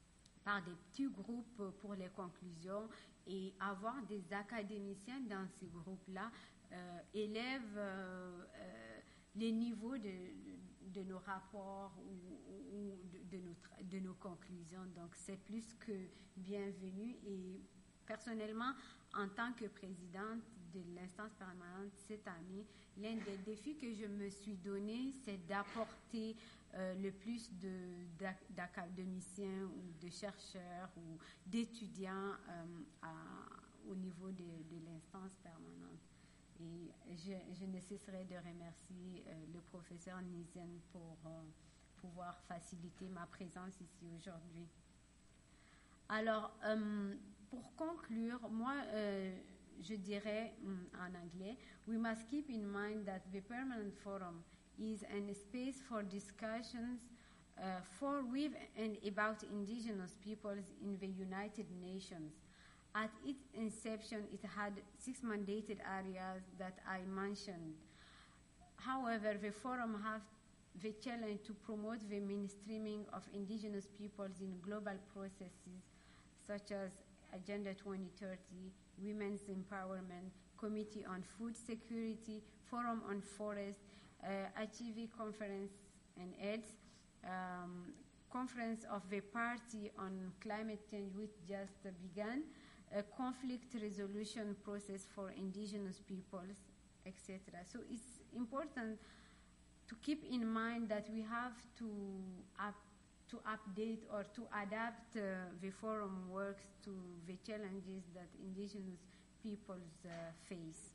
par des petits groupes pour les conclusions, et avoir des académiciens dans ces groupes-là euh, élève euh, euh, les niveaux de, de, de nos rapports ou, ou de, de, notre, de nos conclusions. Donc, c'est plus que bienvenu. Et personnellement, en tant que présidente de l'instance permanente cette année, l'un des défis que je me suis donné, c'est d'apporter euh, le plus de, d'académiciens ou de chercheurs ou d'étudiants euh, à, au niveau de, de l'instance permanente. Et je, je ne cesserai de remercier euh, le professeur Nizen pour euh, pouvoir faciliter ma présence ici aujourd'hui. Alors, euh, pour conclure, moi, euh, je dirais en anglais, we must keep in mind that the Permanent Forum is a space for discussions uh, for, with, and about indigenous peoples in the United Nations. At its inception, it had six mandated areas that I mentioned. However, the forum has the challenge to promote the mainstreaming of indigenous peoples in global processes such as Agenda twenty thirty, Women's Empowerment, Committee on Food Security, Forum on Forest, uh, Achieve Conference and AIDS, um, Conference of the Party on Climate Change, which just uh, began, a conflict resolution process for indigenous peoples, et cetera. So it's important to keep in mind that we have to up, to update or to adapt uh, the forum works to the challenges that indigenous peoples uh, face.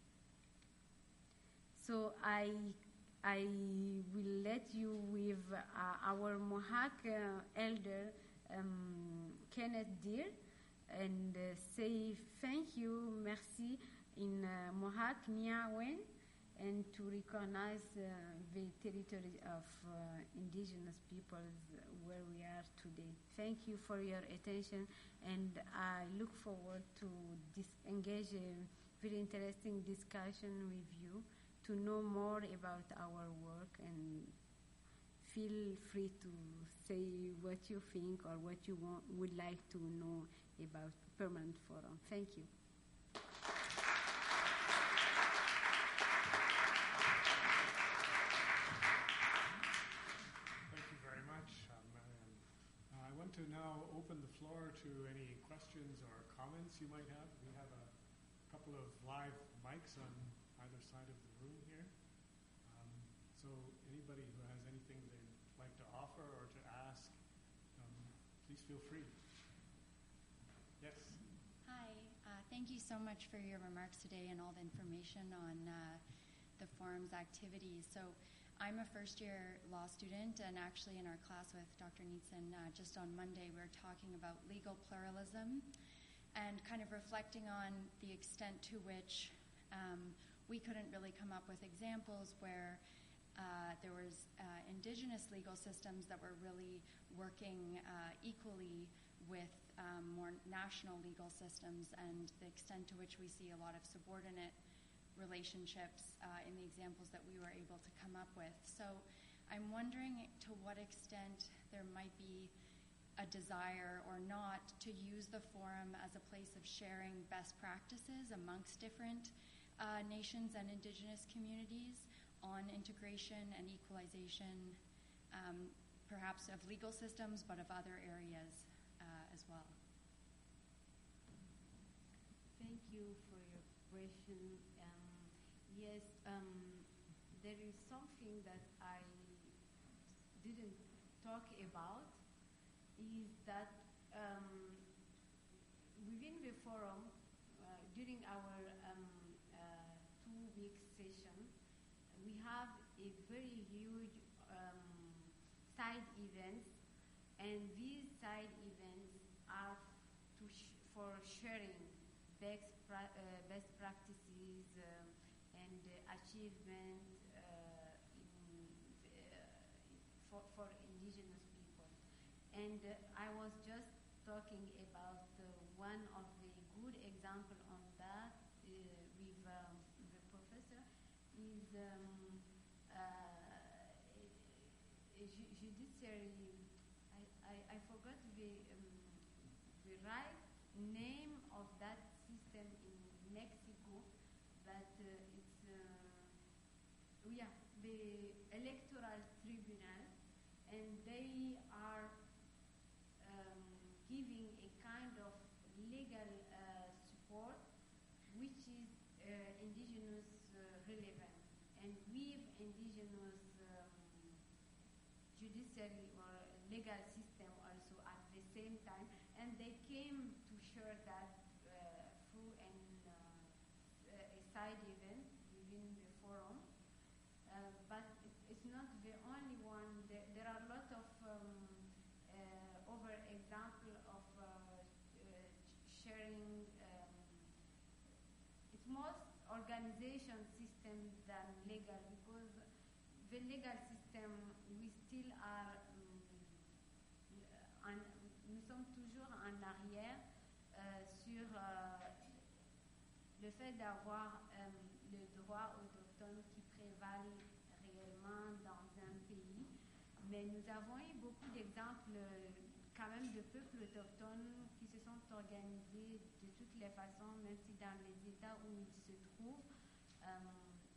So I I will let you with uh, our Mohawk uh, elder um, Kenneth Deer, and uh, say thank you, merci in uh, Mohawk Niawen, and to recognize uh, the territory of uh, indigenous peoples where we are today. Thank you for your attention, and I look forward to dis- engage a very interesting discussion with you to know more about our work, and feel free to say what you think or what you want, would like to know about Permanent Forum. Thank you. To now open the floor to any questions or comments you might have. We have a couple of live mics on either side of the room here. Um, so anybody who has anything they'd like to offer or to ask, um, please feel free. Yes? Hi, uh, thank you so much for your remarks today and all the information on uh, the forum's activities. So I'm a first-year law student, and actually in our class with Doctor Nietzsen, uh, just on Monday, we were talking about legal pluralism and kind of reflecting on the extent to which um, we couldn't really come up with examples where uh, there was uh, indigenous legal systems that were really working uh, equally with um, more national legal systems, and the extent to which we see a lot of subordinate relationships uh, in the examples that we were able to come up with. So I'm wondering to what extent there might be a desire or not to use the forum as a place of sharing best practices amongst different uh, nations and indigenous communities on integration and equalization, um, perhaps of legal systems, but of other areas uh, as well. Thank you for your question. Um, yes, um, there is something that I didn't talk about, is that um, within the forum, uh, during our um, uh, two-week session, we have a very huge um, side events, and these side events are to sh- for sharing best, pra- uh, best practices um, and uh, achievement uh, in, uh, for, for indigenous people. And uh, I was just talking about uh, one of the good example on that uh, with um, the professor is um, uh, a ju- judiciary. I, I, I forgot the um, the right name of that system in Mexico, but uh, it's uh, yeah, the electoral tribunal, and they are um, giving a kind of legal uh, support which is uh, indigenous uh, relevant, and with indigenous um, judiciary or legal system also at the same time, and they came to share that uh, through an, uh, a side event within the forum. Uh, but it, it's not the only one. There, there are a lot of um, uh, over example of uh, uh, sharing. Um, it's most organization system than legal, because the legal system, we still are, um, en, nous sommes toujours en arrière euh, sur euh, le fait d'avoir euh, le droit autochtone qui prévalent réellement dans un pays. Mais nous avons eu beaucoup d'exemples euh, quand même de peuples autochtones qui se sont organisés de toutes les façons, même si dans les États où ils se trouvent, um,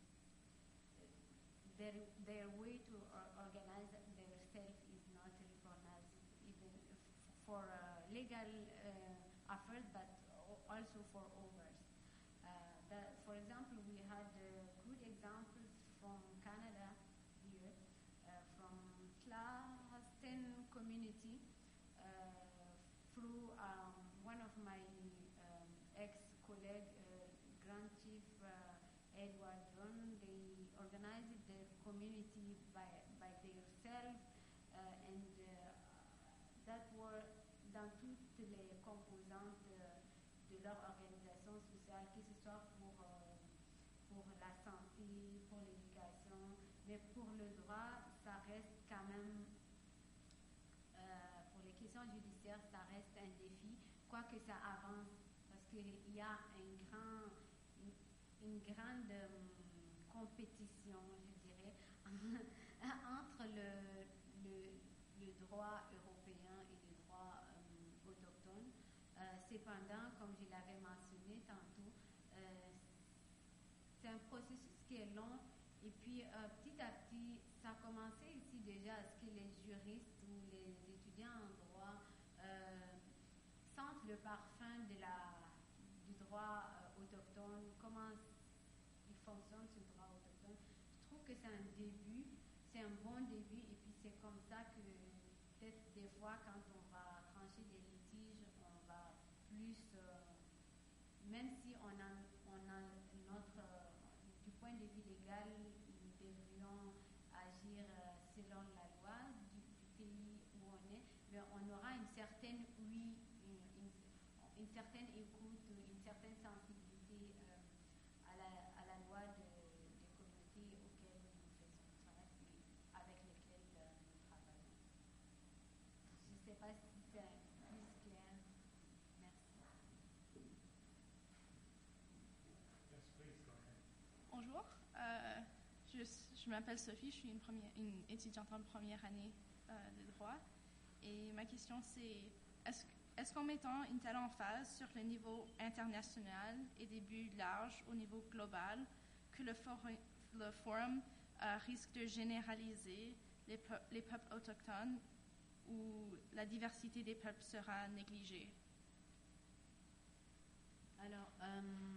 their, their way to or- organize themselves is not recognized, even f- for uh, legal uh, affairs, but o- also for others. Uh, that, for example, we had uh, good examples from Canada here, uh, from Tlasten community, uh, through um, one of my um, ex-colleagues, uh, Grand Chief uh, Edward John. They organized their community by, by themselves, uh, and uh, that were dans toutes les composantes euh, de leur organisation sociale, que ce soit pour, euh, pour la santé, pour l'éducation, mais pour le droit, ça reste quand même, euh, pour les questions judiciaires, ça reste un défi, quoique ça avance, parce qu'il y a un grand, une, une grande um, compétition, je dirais, entre le, le, le droit européen et le droit um, autochtone. Euh, cependant, comme je l'avais mentionné tantôt, euh, c'est un processus qui est long, et puis euh, petit à petit, ça a commencé ici déjà à ce que les juristes ou les étudiants en droit euh, sentent le parfum de la, du droit euh, autochtone, comment il fonctionne ce droit autochtone. Je trouve que c'est un début, c'est un bon début, et puis c'est comme ça que peut-être des fois quand on va trancher des litiges, on va plus, euh, même si on a, on a notre, euh, du point de vue légal, nous devrions agir dire, euh, selon la loi du, du pays où on est, mais on aura une certaine, oui, une, une, une certaine écoute, une certaine sensibilité euh, à, la, à la loi de, des communautés auxquelles nous faisons face et avec lesquelles euh, nous travaillons. Je ne sais pas si c'est plus clair. Merci. Yes, please, go ahead. Bonjour, euh, je, je m'appelle Sophie, je suis une, première, une étudiante en première année euh, de droit. Et ma question c'est, est-ce, est-ce qu'en mettant une telle emphase sur le niveau international et des buts larges au niveau global, que le, for, le forum euh, risque de généraliser les, peu, les peuples autochtones ou la diversité des peuples sera négligée? Alors, euh,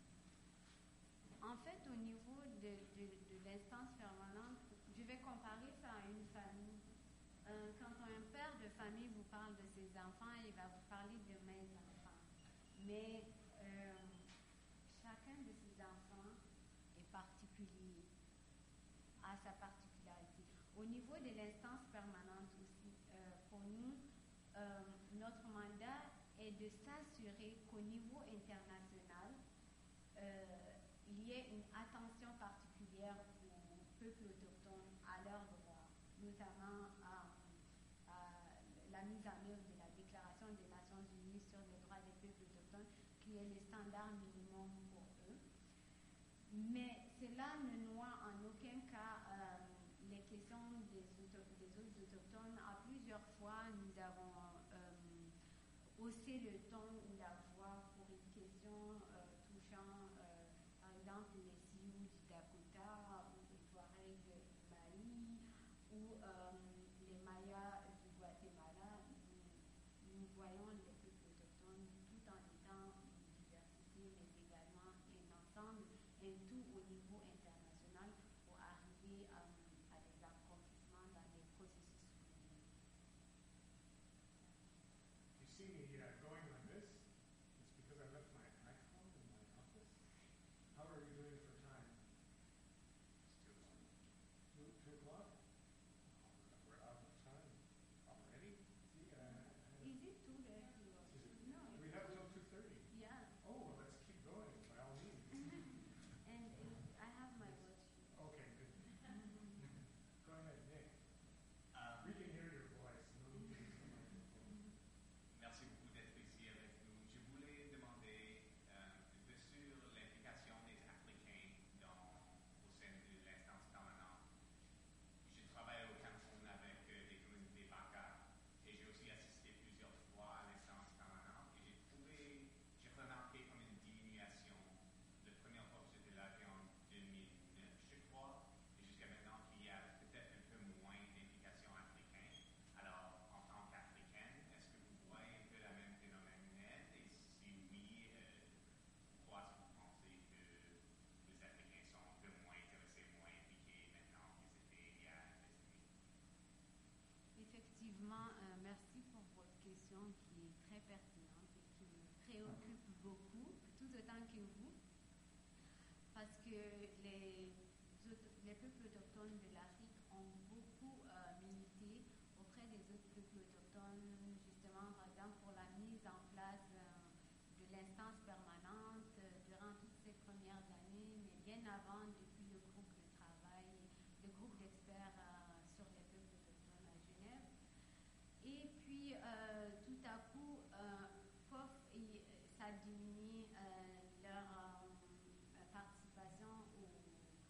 en fait, au niveau de, de, de l'instance permanente, je vais comparer ça à une famille. Euh, quand un père de famille vous parle de ses enfants, il va vous parler de mes enfants. Mais euh, chacun de ces enfants est particulier, a sa particularité. Au niveau de l'instance permanente aussi, euh, pour nous, euh, notre mandat est de s'assurer qu'au niveau international, euh, il y ait une attention particulière aux peuples autochtones, à leurs droits, notamment à, à la mise en œuvre de la Déclaration des Nations Unies sur les droits des peuples autochtones, qui est le standard minimum pour eux. Mais cela ne noie en aucun cas euh, les questions des, auto- des autres autochtones. À plusieurs fois, nous avons euh, haussé le ton ou la voix pour une question euh, touchant, euh, par exemple, les Sioux du Dakota ou les Touaregs du Mali ou euh, les Mayas du Guatemala. Nous, nous voyons les peuples autochtones tout en étant une diversité, mais également un ensemble, un tout au niveau international pour arriver à, à des accomplissements dans les processus communautaires. You see me uh, going like this? It's because I left my iPhone in my office. How are you doing for time? Two, two o'clock? Oh, we're out of time already? See, uh, Is it too late? Is it- No. do we have until two thirty? Yeah. Oh, well, let's keep going by all means. And it, I have my watch. Okay, good. Go ahead, Nick. We can hear your voice. No need to use the microphone. Merci beaucoup d'être ici avec nous. Je voulais demander euh, un peu sur l'implication des Africains dans, au sein de l'instance permanente. Je travaille au Cameroun avec euh, des communautés Baka et j'ai aussi assisté plusieurs fois à l'instance permanente et j'ai trouvé, j'ai remarqué comme une diminution. La première fois que j'étais là, c'était en deux mille neuf, je crois, et jusqu'à maintenant, qu'il y a peut-être un peu moins d'implication africaine. Alors, en tant qu'Africaine, est-ce que vous voyez un peu la même phénomène net? Et si oui, euh, pourquoi est-ce que vous pensez que les Africains sont un peu moins intéressés, moins impliqués maintenant qu'ils étaient il y a des années? Effectivement, euh, merci pour votre question qui est très pertinente et qui me préoccupe beaucoup, tout autant que vous, parce que les, auto- les peuples autochtones de l'Afrique ont beaucoup euh, milité auprès des autres peuples autochtones, justement, par exemple, pour la mise en place euh, de l'instance permanente euh, durant toutes ces premières années, mais bien avant, depuis le groupe de travail, le groupe d'experts euh, sur les peuples autochtones à Genève. Et puis, euh, tout à coup, euh, pof, et, euh, ça a diminué euh, leur euh, participation aux,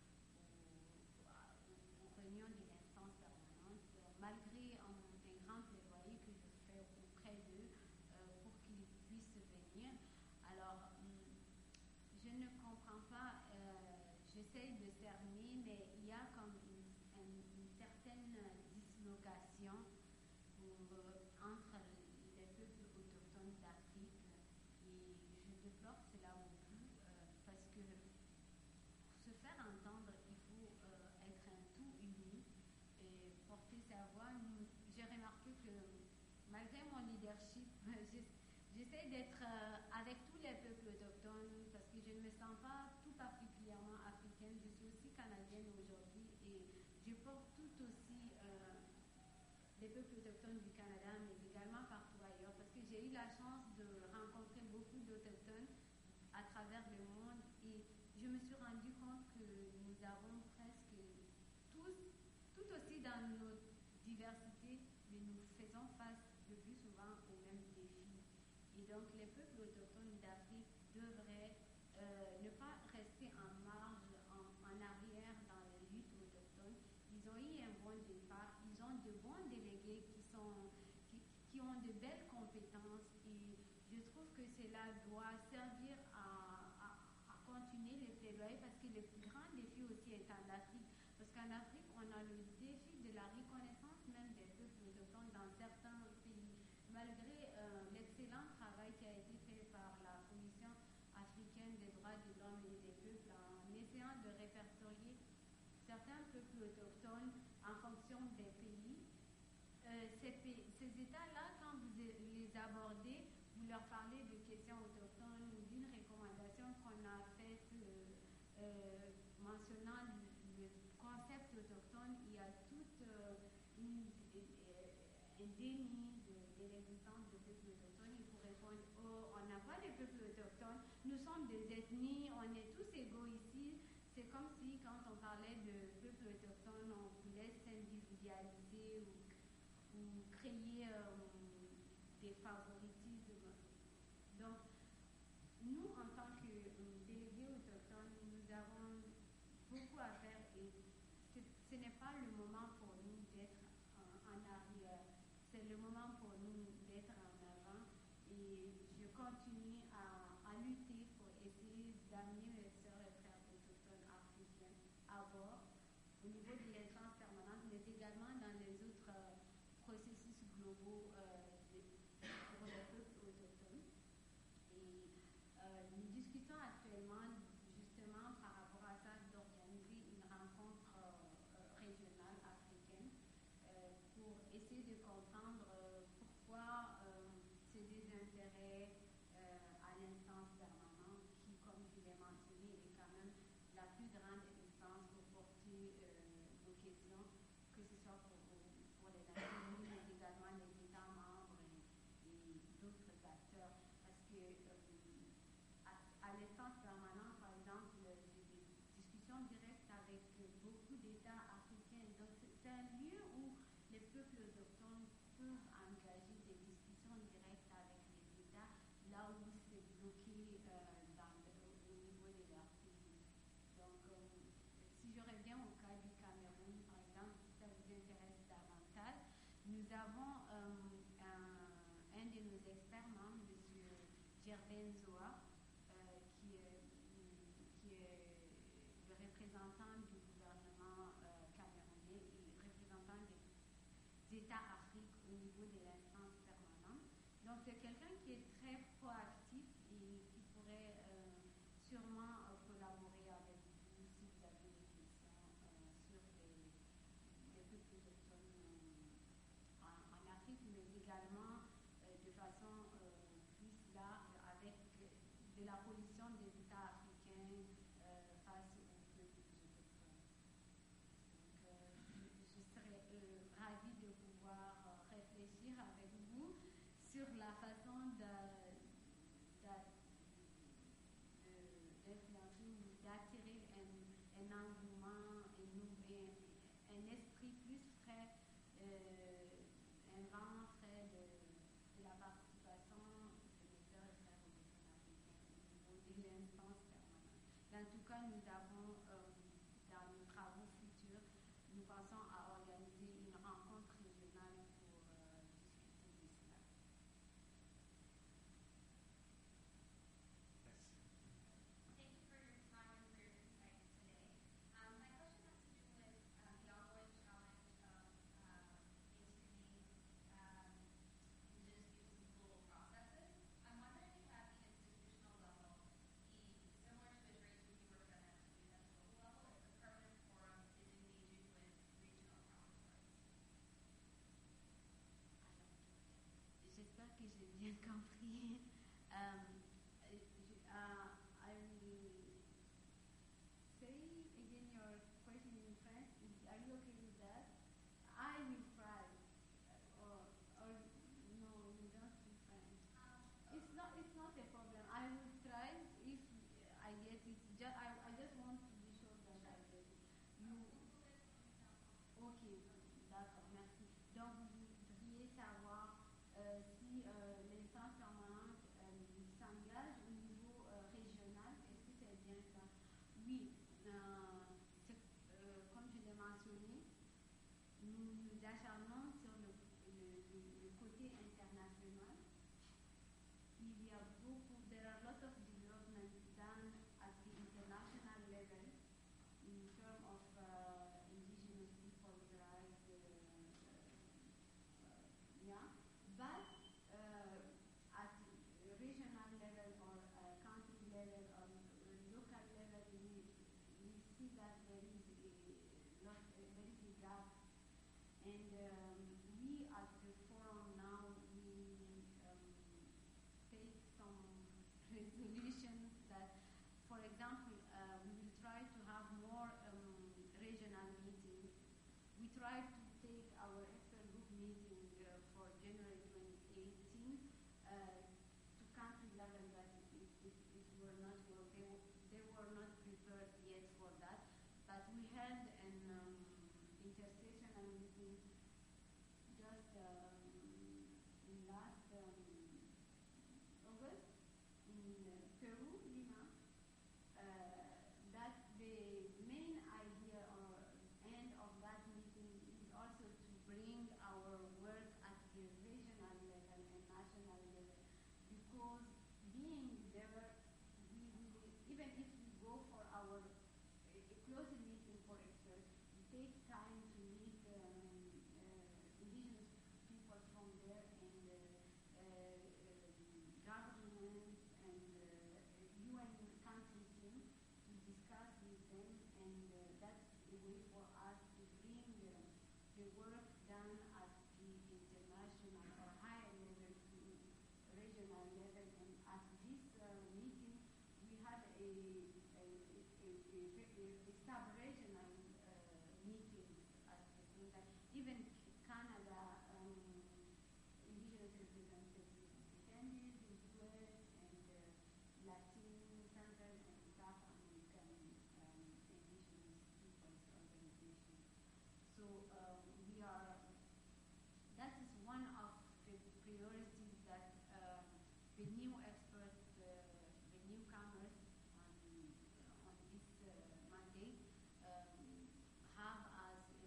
aux- à- aux- aux réunions de l'instance permanente, euh, malgré un, un grand plaidoyer que je fais auprès d'eux euh, pour qu'ils puissent venir. Alors, hum, je ne comprends pas, euh, j'essaye de cerner, mais il y a comme une, une- une certaine dislocation pour, euh, entre les peuples autochtones d'Afrique. Et je déplore cela beaucoup euh, parce que pour se faire entendre, il faut euh, être un tout uni et porter sa voix. Nous- J'ai remarqué que malgré mon leadership, j'ess- j'essaie d'être euh, avec tous les peuples autochtones parce que je ne me sens pas tout particulièrement africaine. Je suis aussi canadienne aujourd'hui et je porte tout des peuples autochtones du Canada, mais également partout ailleurs, parce que j'ai eu la chance de rencontrer beaucoup d'autochtones à travers le monde et je me suis rendu compte que nous avons presque tous, tout aussi dans notre diversité, mais nous faisons face le plus souvent aux mêmes défis. Et donc les peuples autochtones d'Afrique devraient euh, ne pas rester en marge, en, en arrière dans les luttes autochtones. Ils ont eu un bon départ, ils ont de bons délégués qui, sont, qui, qui ont de belles compétences et je trouve que cela doit servir à, à, à continuer les plaidoyers parce que le plus grand défi aussi est en Afrique. Parce qu'en Afrique, on a le défi de la reconnaissance même des peuples autochtones dans certains pays. Malgré euh, l'excellent travail qui a été fait par la Commission africaine des droits de l'homme et des peuples en essayant de répertorier certains peuples autochtones en fonction des pays, euh, ces, pays, ces États-là, quand vous les abordez, vous leur parlez de questions autochtones ou d'une recommandation qu'on a faite euh, euh, mentionnant le, le concept autochtone, il y a toute euh, une, euh, un déni de, de l'existence de peuples autochtones. Il faut répondre, oh, on n'a pas de peuples autochtones, nous sommes des ethnies, on est tous égaux ici. C'est comme si quand on parlait de peuples autochtones, on voulait s'individualiser ou, ou créer euh, des favoritismes. Donc, nous, en tant que euh, délégués autochtones, nous avons beaucoup à faire et ce n'est pas le moment pour nous d'être en, en arrière, c'est le moment pour nous d'être en avant et je continue à, à lutter pour essayer d'amener mes sœurs et frères autochtones africains à bord au niveau de l'instance permanente, mais également dans les autres euh, processus globaux euh, de, pour les peuples autochtones. Et euh, nous discutons actuellement, justement, par rapport à ça, d'organiser une rencontre euh, régionale africaine euh, pour essayer de comprendre euh, pourquoi euh, ces désintérêts euh, à l'instance permanente, qui, comme je l'ai mentionné, est quand même la plus grande instance pour porter euh, nos questions, que ce soit pour, pour les Nations Unies, mais également les États membres et, et d'autres acteurs. Parce que euh, à, à l'instance permanente, par exemple, j'ai des discussions directes avec beaucoup d'États africains. Donc c'est un lieu où les peuples autochtones peuvent engager des discussions directes avec les États, là où c'est bloqué euh, dans le, au niveau de leur pays. Donc, euh, si je reviens au cas du Cameroun, par exemple, si ça vous intéresse davantage, nous avons euh, un, un de nos experts membres, M. Gervais Nzoa, euh, qui, est, qui est le représentant du gouvernement euh, camerounais et représentant des États Afrique au niveau de l'instance permanente. Donc, c'est quelqu'un qui est très proactif et qui pourrait euh, sûrement euh, collaborer avec vous si vous avez des questions euh, sur les, les peuples autochtones euh, en, en Afrique, mais également euh, de façon euh, plus large avec de la position des États africains euh, face aux peuples autochtones. Donc, euh, je serais euh, ravie de pouvoir euh, réfléchir avec vous sur la façon de, de, de, d'influencer ou d'attirer un, un engouement, un, un esprit plus frais, euh, un vent frais de, de la participation de mes sœurs et frères autochtones africains au niveau de l'instance permanente. En tout cas, nous avons, euh, dans nos travaux futurs, nous pensons à organiser une rencontre régionale pour euh, discuter de cela. Thank you for your time and for your insights today. Um, my question has to do with um, the ongoing challenge of uh, mainstreaming um, Indigenous peoples in global processes. I'm wondering if at the institutional level, the, similar to the Great Treaty work done at the U N global level, if the permanent forum is engaging with regional resolutions that, for example, uh, we will try to have more um, regional meetings. We try to take our expert group meeting uh, for January twenty eighteen uh, to country level, but it, it, it were not well, they, were, they were not prepared yet for that. But we had an um, intersessional meeting just um, last um, August in uh, Peru, Lima. Uh, that the main idea or end of that meeting is also to bring our work at the regional level and national level, because being there, we will, even if we go for our a, a close meeting for experts, we take time to meet um, uh, indigenous people from there and uh, uh, um, governments and uh, U N country team to discuss with them, and uh, that's a way for us to bring uh, the work done at the international or higher level to regional level. And at this uh, meeting, we had a, a, a, a, a, a sub-regional uh, meetings at the same time. Even Canada, um, indigenous representatives attended, the U S and uh, Latin, Central and South American um, indigenous peoples organizations. So um, we are, that is one of the priorities that uh, the new experts, uh, the newcomers on, on this uh, mandate um, have as a,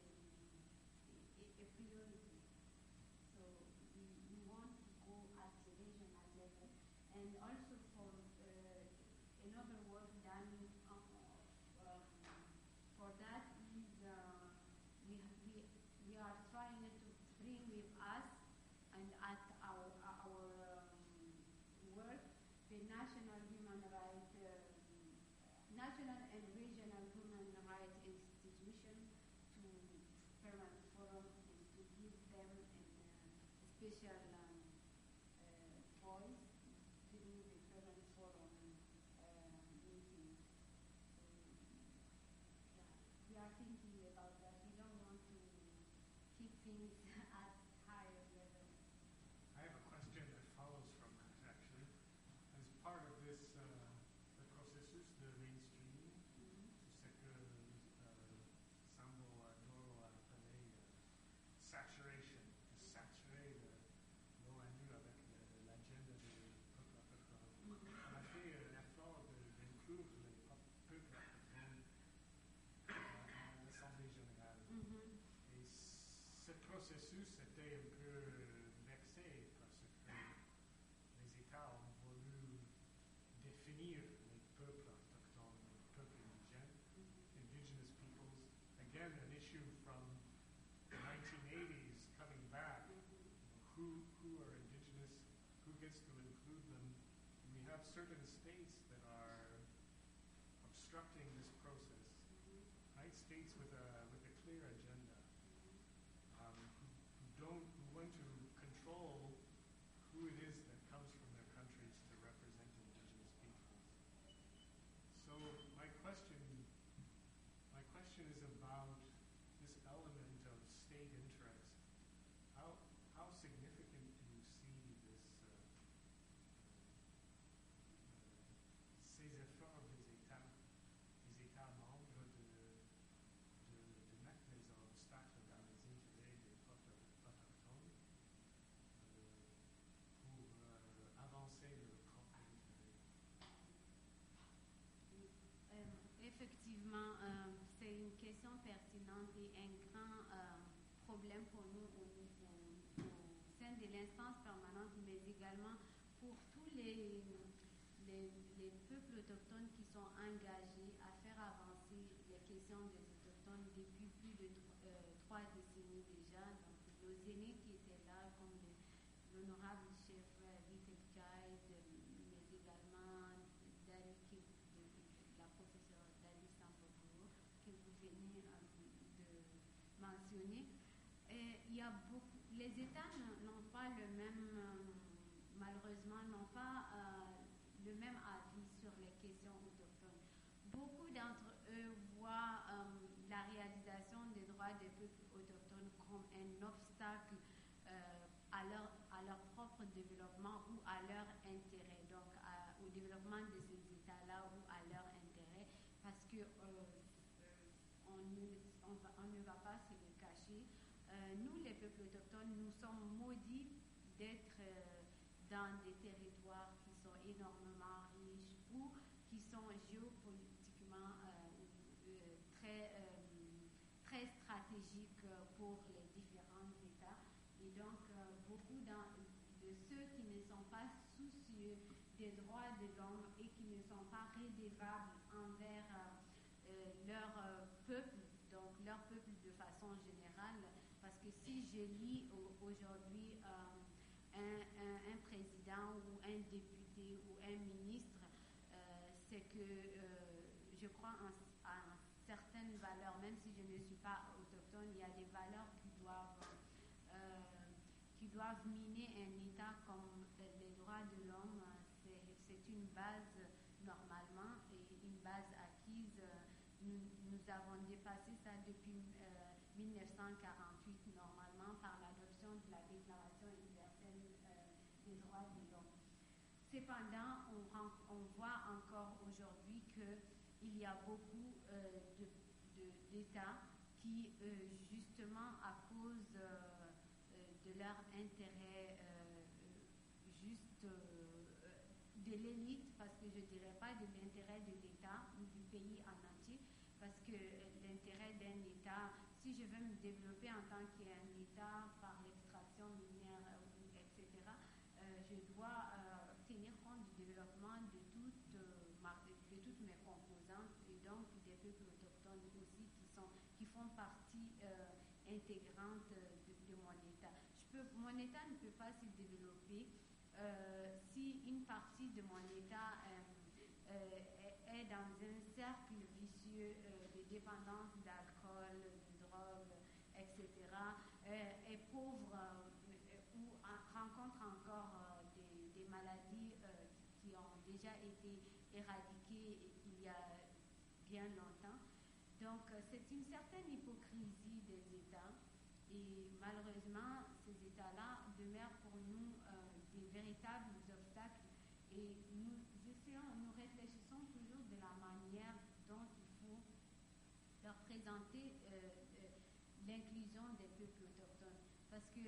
a, a priority. So we, we want to go at the regional level, and also for uh, another work done uh, um, for that is uh, we, we, we are trying to bring with us and at our, our um, work the national human rights, um, national and regional human rights institution to parent forum and to give them an, uh, a special um, uh, voice during the parent forum uh, meetings. So, yeah, we are thinking about that. We don't want to keep things at higher level. I have a question that follows from that, actually. As part of this, uh, the processus de mainstreaming, Mm-hmm. c'est ce que uh, Sambo Adoro a appelé uh, saturation, de saturer le- l'ONU avec le- l'agenda des peuples autochtones. On a fait un effort de- d'inclure les pop- peuples autochtones euh, à l'Assemblée générale. Mm-hmm. Et ce processus était un peu vexé parce que les États ont voulu définir les peuples autochtones, les peuples indigènes, indigenous peoples. Again, an issue from the nineteen eighties coming back. Who, who are indigenous? Who gets to include them? And we have certain states that are obstructing this process. Right? States with a with a clear agenda, um, who, who don't who want to control who it is that comes from their countries to represent indigenous peoples. So my question my question is about this element of state interest. How how significant do you see this uh, uh, ces efforts des États des États membres de de, de mettre des obstacles dans les intérêts des peuples autochtones euh, pour euh, avancer leur propre intérêt. Euh, effectivement, euh, c'est une question pertinente et un grand euh, problème pour nous au, au- au sein de l'instance permanente, mais également pour tous les, les, les peuples autochtones qui sont engagés à faire avancer les questions des autochtones depuis plus de tro- euh, trois décennies déjà. Donc, nos aînés qui étaient là, comme le- l'honorable chef euh, Little Child, euh, mais également Dari Ki- de- de- la professeure Dari Sampokoro, que vous venez euh, de mentionner. Et il y a beaucoup, les États n- n'ont pas le même, euh, malheureusement, n'ont pas euh, le le même avis sur les questions autochtones. Beaucoup d'entre eux voient euh, la réalisation des droits des peuples autochtones comme un obstacle euh, à, leur, à leur propre développement ou à leur intérêt, donc à, au développement de ces États-là ou à leur intérêt, parce que euh, on, ne, on, va, on ne va pas se le cacher. Euh, nous, les peuples autochtones, nous sommes maudits d'être euh, dans des territoires qui sont énormément riches ou qui sont géopolitiquement euh, euh, très, euh, très stratégiques pour les différents États. Et donc, euh, beaucoup dans, de ceux qui ne sont pas soucieux des droits de l'homme et qui ne sont pas redevables envers euh, euh, leur euh, peuple, donc leur peuple de façon générale, parce que si je lis aujourd'hui euh, un, un, un président ou un député ou un ministre, euh, c'est que euh, je crois en, en certaines valeurs, même si je ne suis pas autochtone, il y a des valeurs qui doivent, euh, qui doivent miner un État comme les droits de l'homme. C'est, c'est une base normalement et une base acquise. Nous, nous avons dépassé ça depuis euh, mille neuf cent quarante-huit normalement par l'adoption de la Déclaration universelle euh, des droits de l'homme. Cependant, on, on voit encore aujourd'hui qu'il y a beaucoup euh, de, de, d'États qui, euh, justement, à cause euh, de leur intérêt euh, juste euh, de l'élite, parce que je ne dirais pas de l'intérêt de l'État ou du pays en entier, parce que l'intérêt d'un État, si je veux me développer en tant qu'un État par l'extraction minière, et cetera, euh, je dois euh, tenir compte du développement de toutes, euh, ma, de, de toutes mes composantes et donc des peuples autochtones aussi qui, sont, qui font partie euh, intégrante de, de mon État. Je peux, mon État ne peut pas se développer euh, si une partie de mon État euh, euh, est dans un cercle vicieux euh, de dépendance d'alcool, de drogue, et cetera, euh, est pauvre euh, ou rencontre encore euh, des, des maladies euh, qui ont déjà été éradiquées il y a bien longtemps. Donc, euh, c'est une certaine hypocrisie des États et malheureusement, ces États-là demeurent pour nous euh, des véritables obstacles et nous essayons, nous réfléchissons toujours de la manière dont il faut leur présenter euh, euh, l'inclusion des peuples autochtones. Parce que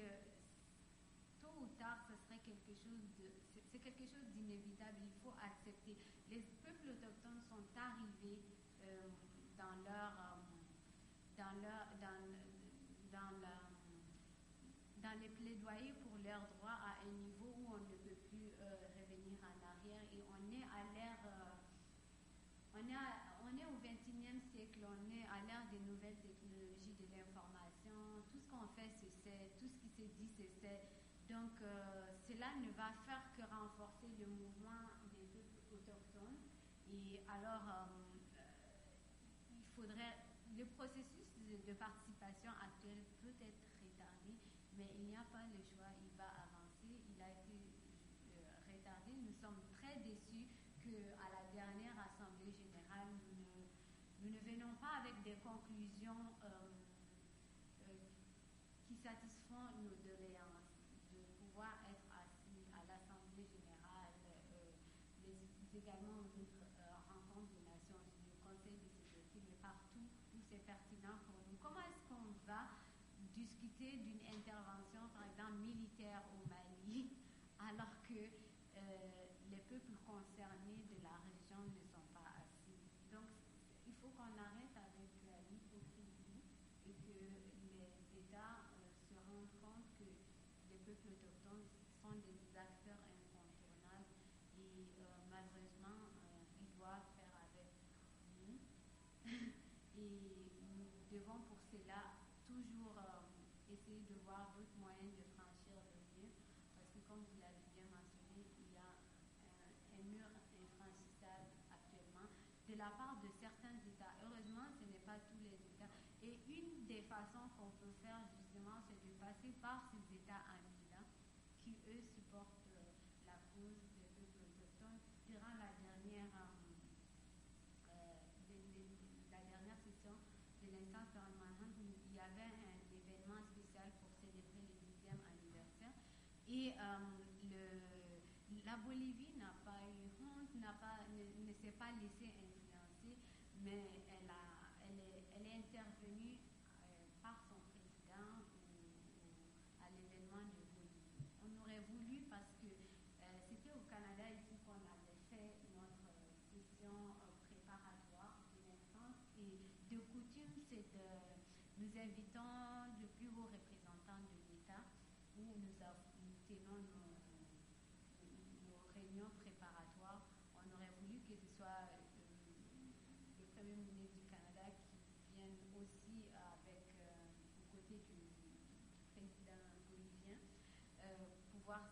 tôt ou tard, ce serait quelque chose de, c'est, c'est quelque chose d'inévitable. Il faut accepter. Les peuples autochtones sont arrivés euh, dans leur, euh, dans leur, dans, dans la, dans les plaidoyers pour leurs droits à un niveau où on ne peut plus euh, revenir en arrière et on est à l'ère, euh, on, est à, on est au vingt et unième siècle, on est à l'ère des nouvelles technologies de l'information, tout ce qu'on fait se sait, tout ce qui se dit se sait. Donc euh, cela ne va faire que renforcer le mouvement des peuples autochtones et alors euh, il faudrait, le processus de, de participation actuel peut être retardé, mais il n'y a pas le choix, il va avancer, il a été euh, retardé. Nous sommes très déçus qu'à la dernière Assemblée générale, nous ne, nous ne venons pas avec des conclusions euh, euh, qui satisfont nos doléances, de pouvoir être assis à l'Assemblée générale, euh, les, également aux autres euh, rencontres des Nations Unies, au Conseil de sécurité, mais partout où c'est pertinent pour nous. Comment est-ce qu'on va discuter d'une intervention, par exemple, militaire au Mali, alors que euh, les peuples concernés de la région ne sont pas assis. Donc, il faut qu'on arrête avec euh, l'hypocrisie et que les États euh, se rendent compte que les peuples autochtones sont des acteurs incontournables et euh, malheureusement, euh, ils doivent faire avec nous. Et nous devons pour cela toujours euh, essayer de voir d'autres moyens de franchir le mur, parce que comme vous l'avez bien mentionné, il y a un, un mur infranchissable actuellement de la part de certains États. Heureusement, ce n'est pas tous les États. Et une des façons qu'on peut faire justement, c'est de passer par ces États amis-là, qui eux supportent euh, la cause des peuples autochtones durant la l'instance permanente, il y avait un événement spécial pour célébrer le dixième anniversaire. Et euh, le, la Bolivie n'a pas eu honte, n'a pas, ne, ne s'est pas laissée influencer, mais elle, a, elle, est, elle est intervenue euh, par son président au, au, à l'événement de Bolivie. On aurait voulu, parce que euh, c'était au Canada ici qu'on avait fait notre session euh, préparatoire de l'instance, et de coutume, c'est de, nous invitons le plus haut représentant de l'État, où nous, avons, nous tenons nos, nos réunions préparatoires. On aurait voulu que ce soit euh, le Premier ministre du Canada qui vienne aussi avec, euh, aux côtés du, du président bolivien, euh, pouvoir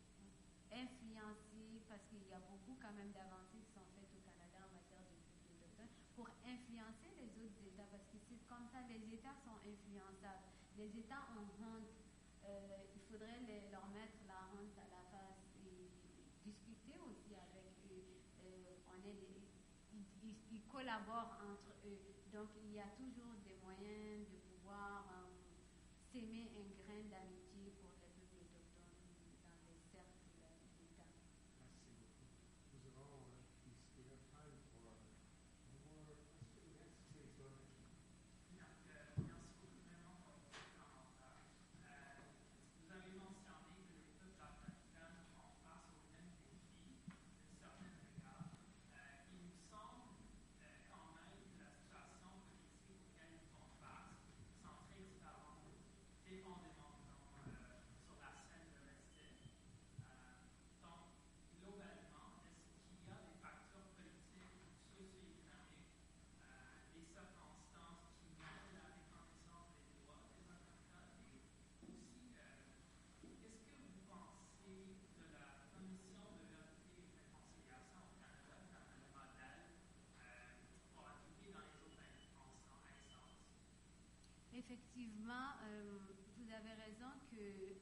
influencer, parce qu'il y a beaucoup quand même d'avancées qui sont faites au Canada en matière de peuples autochtones, pour influencer les autres États, parce que c'est comme ça, les États sont influençables. Les États ont honte. Euh, il faudrait les, leur mettre la honte à la face et discuter aussi avec eux. Euh, on est les, ils, ils, ils collaborent entre eux. Donc, il y a toujours des moyens de pouvoir euh, s'aimer un grain d'amitié pour les peuples autochtones dans les cercles d'État. Merci beaucoup. Nous avons, uh, we have time for one more question. Yes, please go ahead. Donc, euh, merci beaucoup vraiment pour votre commentaire. Euh, vous avez mentionné que les peuples autochtones font face aux mêmes défis d'une certaine égard. Euh, il me semble euh, quand même que la situation politique auquel ils font face sont très différentes, dépendamment euh, sur la scène de l'Est. Euh, donc, globalement, est-ce qu'il y a des facteurs politiques ou socio-économiques, euh, des circonstances qui mènent à la reconnaissance des droits des Autochtones? Et aussi, euh, qu'est-ce que vous pensez de la Commission de vérité et de réconciliation au Canada comme un modèle euh, pour appliquer dans les autres instances? Effectivement, euh, vous avez raison que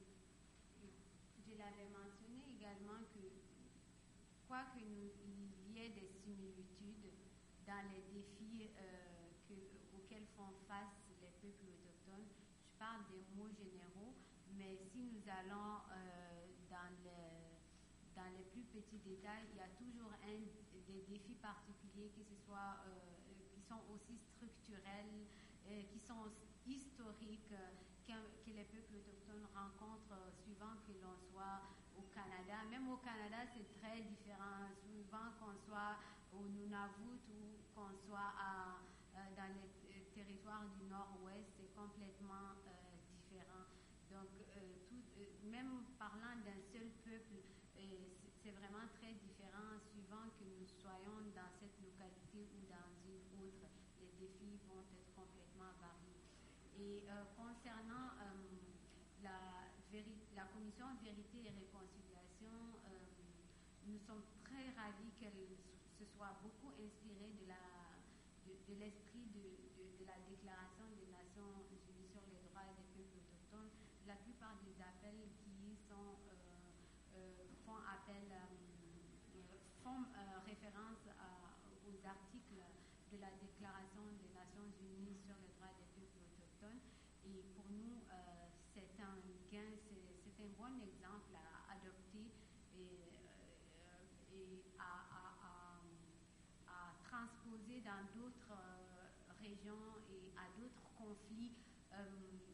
je l'avais mentionné également que quoique nous, il y ait des similitudes dans les défis euh, que, auxquels font face les peuples autochtones, je parle des mots généraux, mais si nous allons euh, dans, les, dans les plus petits détails, il y a toujours un, des défis particuliers, que ce soit euh, qui sont aussi structurels, euh, qui sont historiques, euh, que, que les peuples autochtones rencontrent euh, suivant que l'on soit au Canada. Même au Canada, c'est très différent. Souvent qu'on soit au Nunavut ou qu'on soit à, euh, dans les t- territoires du Nord-Ouest, c'est complètement euh, différent. Donc, euh, tout, euh, même parlant d'un seul peuple, euh, c'est, c'est vraiment très différent suivant que nous soyons dans cette localité ou dans une autre. Les défis vont être complètement variés. Et euh, concernant euh, la, véri- la commission Vérité et Réconciliation, euh, nous sommes très ravis qu'elle se soit beaucoup inspirée de, la, de, de l'esprit de, de, de la Déclaration des Nations Unies sur les droits des peuples autochtones. La plupart des appels qui sont, euh, euh, font appel, euh, font euh, référence à, aux articles de la Déclaration des Nations Unies sur les droits des peuples autochtones. Et pour nous, euh, c'est un gain, c'est, c'est un bon exemple à adopter et, euh, et à, à, à, à transposer dans d'autres euh, régions et à d'autres conflits. Euh,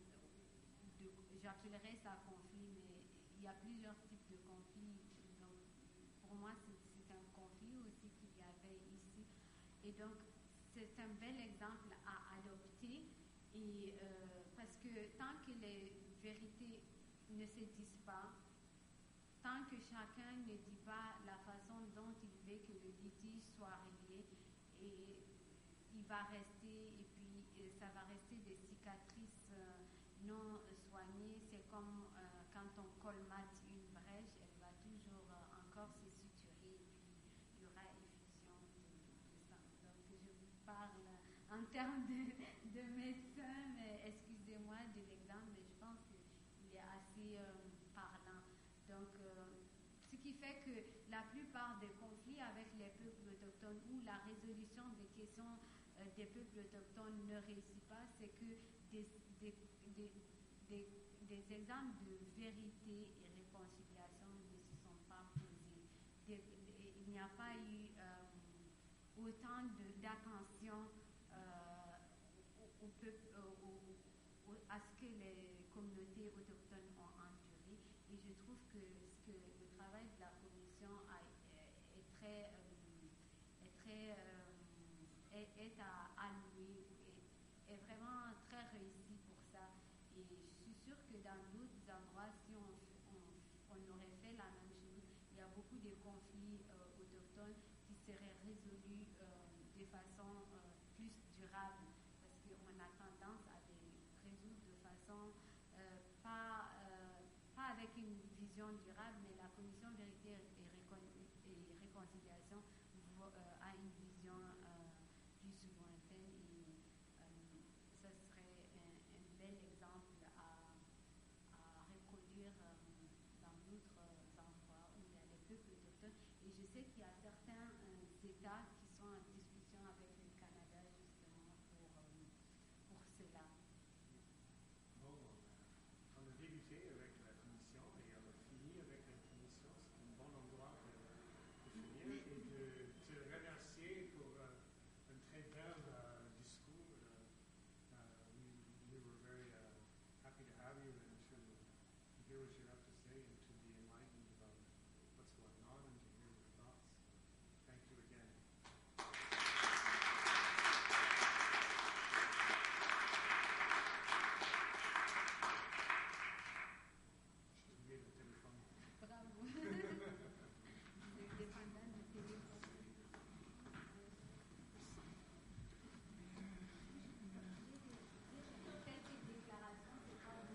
de, j'appellerais ça conflit, mais il y a plusieurs types de conflits. Donc, pour moi, c'est, c'est un conflit aussi qu'il y avait ici. Et donc, c'est un bel exemple à adopter. Et, euh, parce que tant que les vérités ne se disent pas, tant que chacun ne dit pas la façon dont il veut que le litige soit réglé, et il va rester, et puis et ça va rester des cicatrices euh, non soignées. C'est comme euh, quand on colmate une brèche, elle va toujours euh, encore se suturer, et puis il y aura effusion de, de sang. Donc je vous parle en termes de, de médecin, mais excusez-moi de l'exemple, mais je pense qu'il est assez euh, parlant. Donc, euh, ce qui fait que la plupart des conflits avec les peuples autochtones ou la résolution des questions euh, des peuples autochtones ne réussit pas, c'est que des, des, des, des, des exemples de vérité et réconciliation ne se sont pas posés. Des, des, il n'y a pas eu euh, autant d'attention euh, au, au peuple, au, au, à ce que les communautés autochtones ont enduré. Et je trouve que, que le travail de la commission a, est, est très, euh, est, très euh, est, est à, à louer, est, est vraiment très réussi pour ça. Et je suis sûre que dans d'autres endroits, si on, on, on aurait fait la même chose, il y a beaucoup de conflits euh, autochtones qui seraient résolus euh, de façon euh, plus durable, parce qu'on a tendance à les résoudre de façon euh, pas, euh, pas avec une vision durable, mais la commission vérité et, récon et réconciliation euh, a une vision euh, plus souvent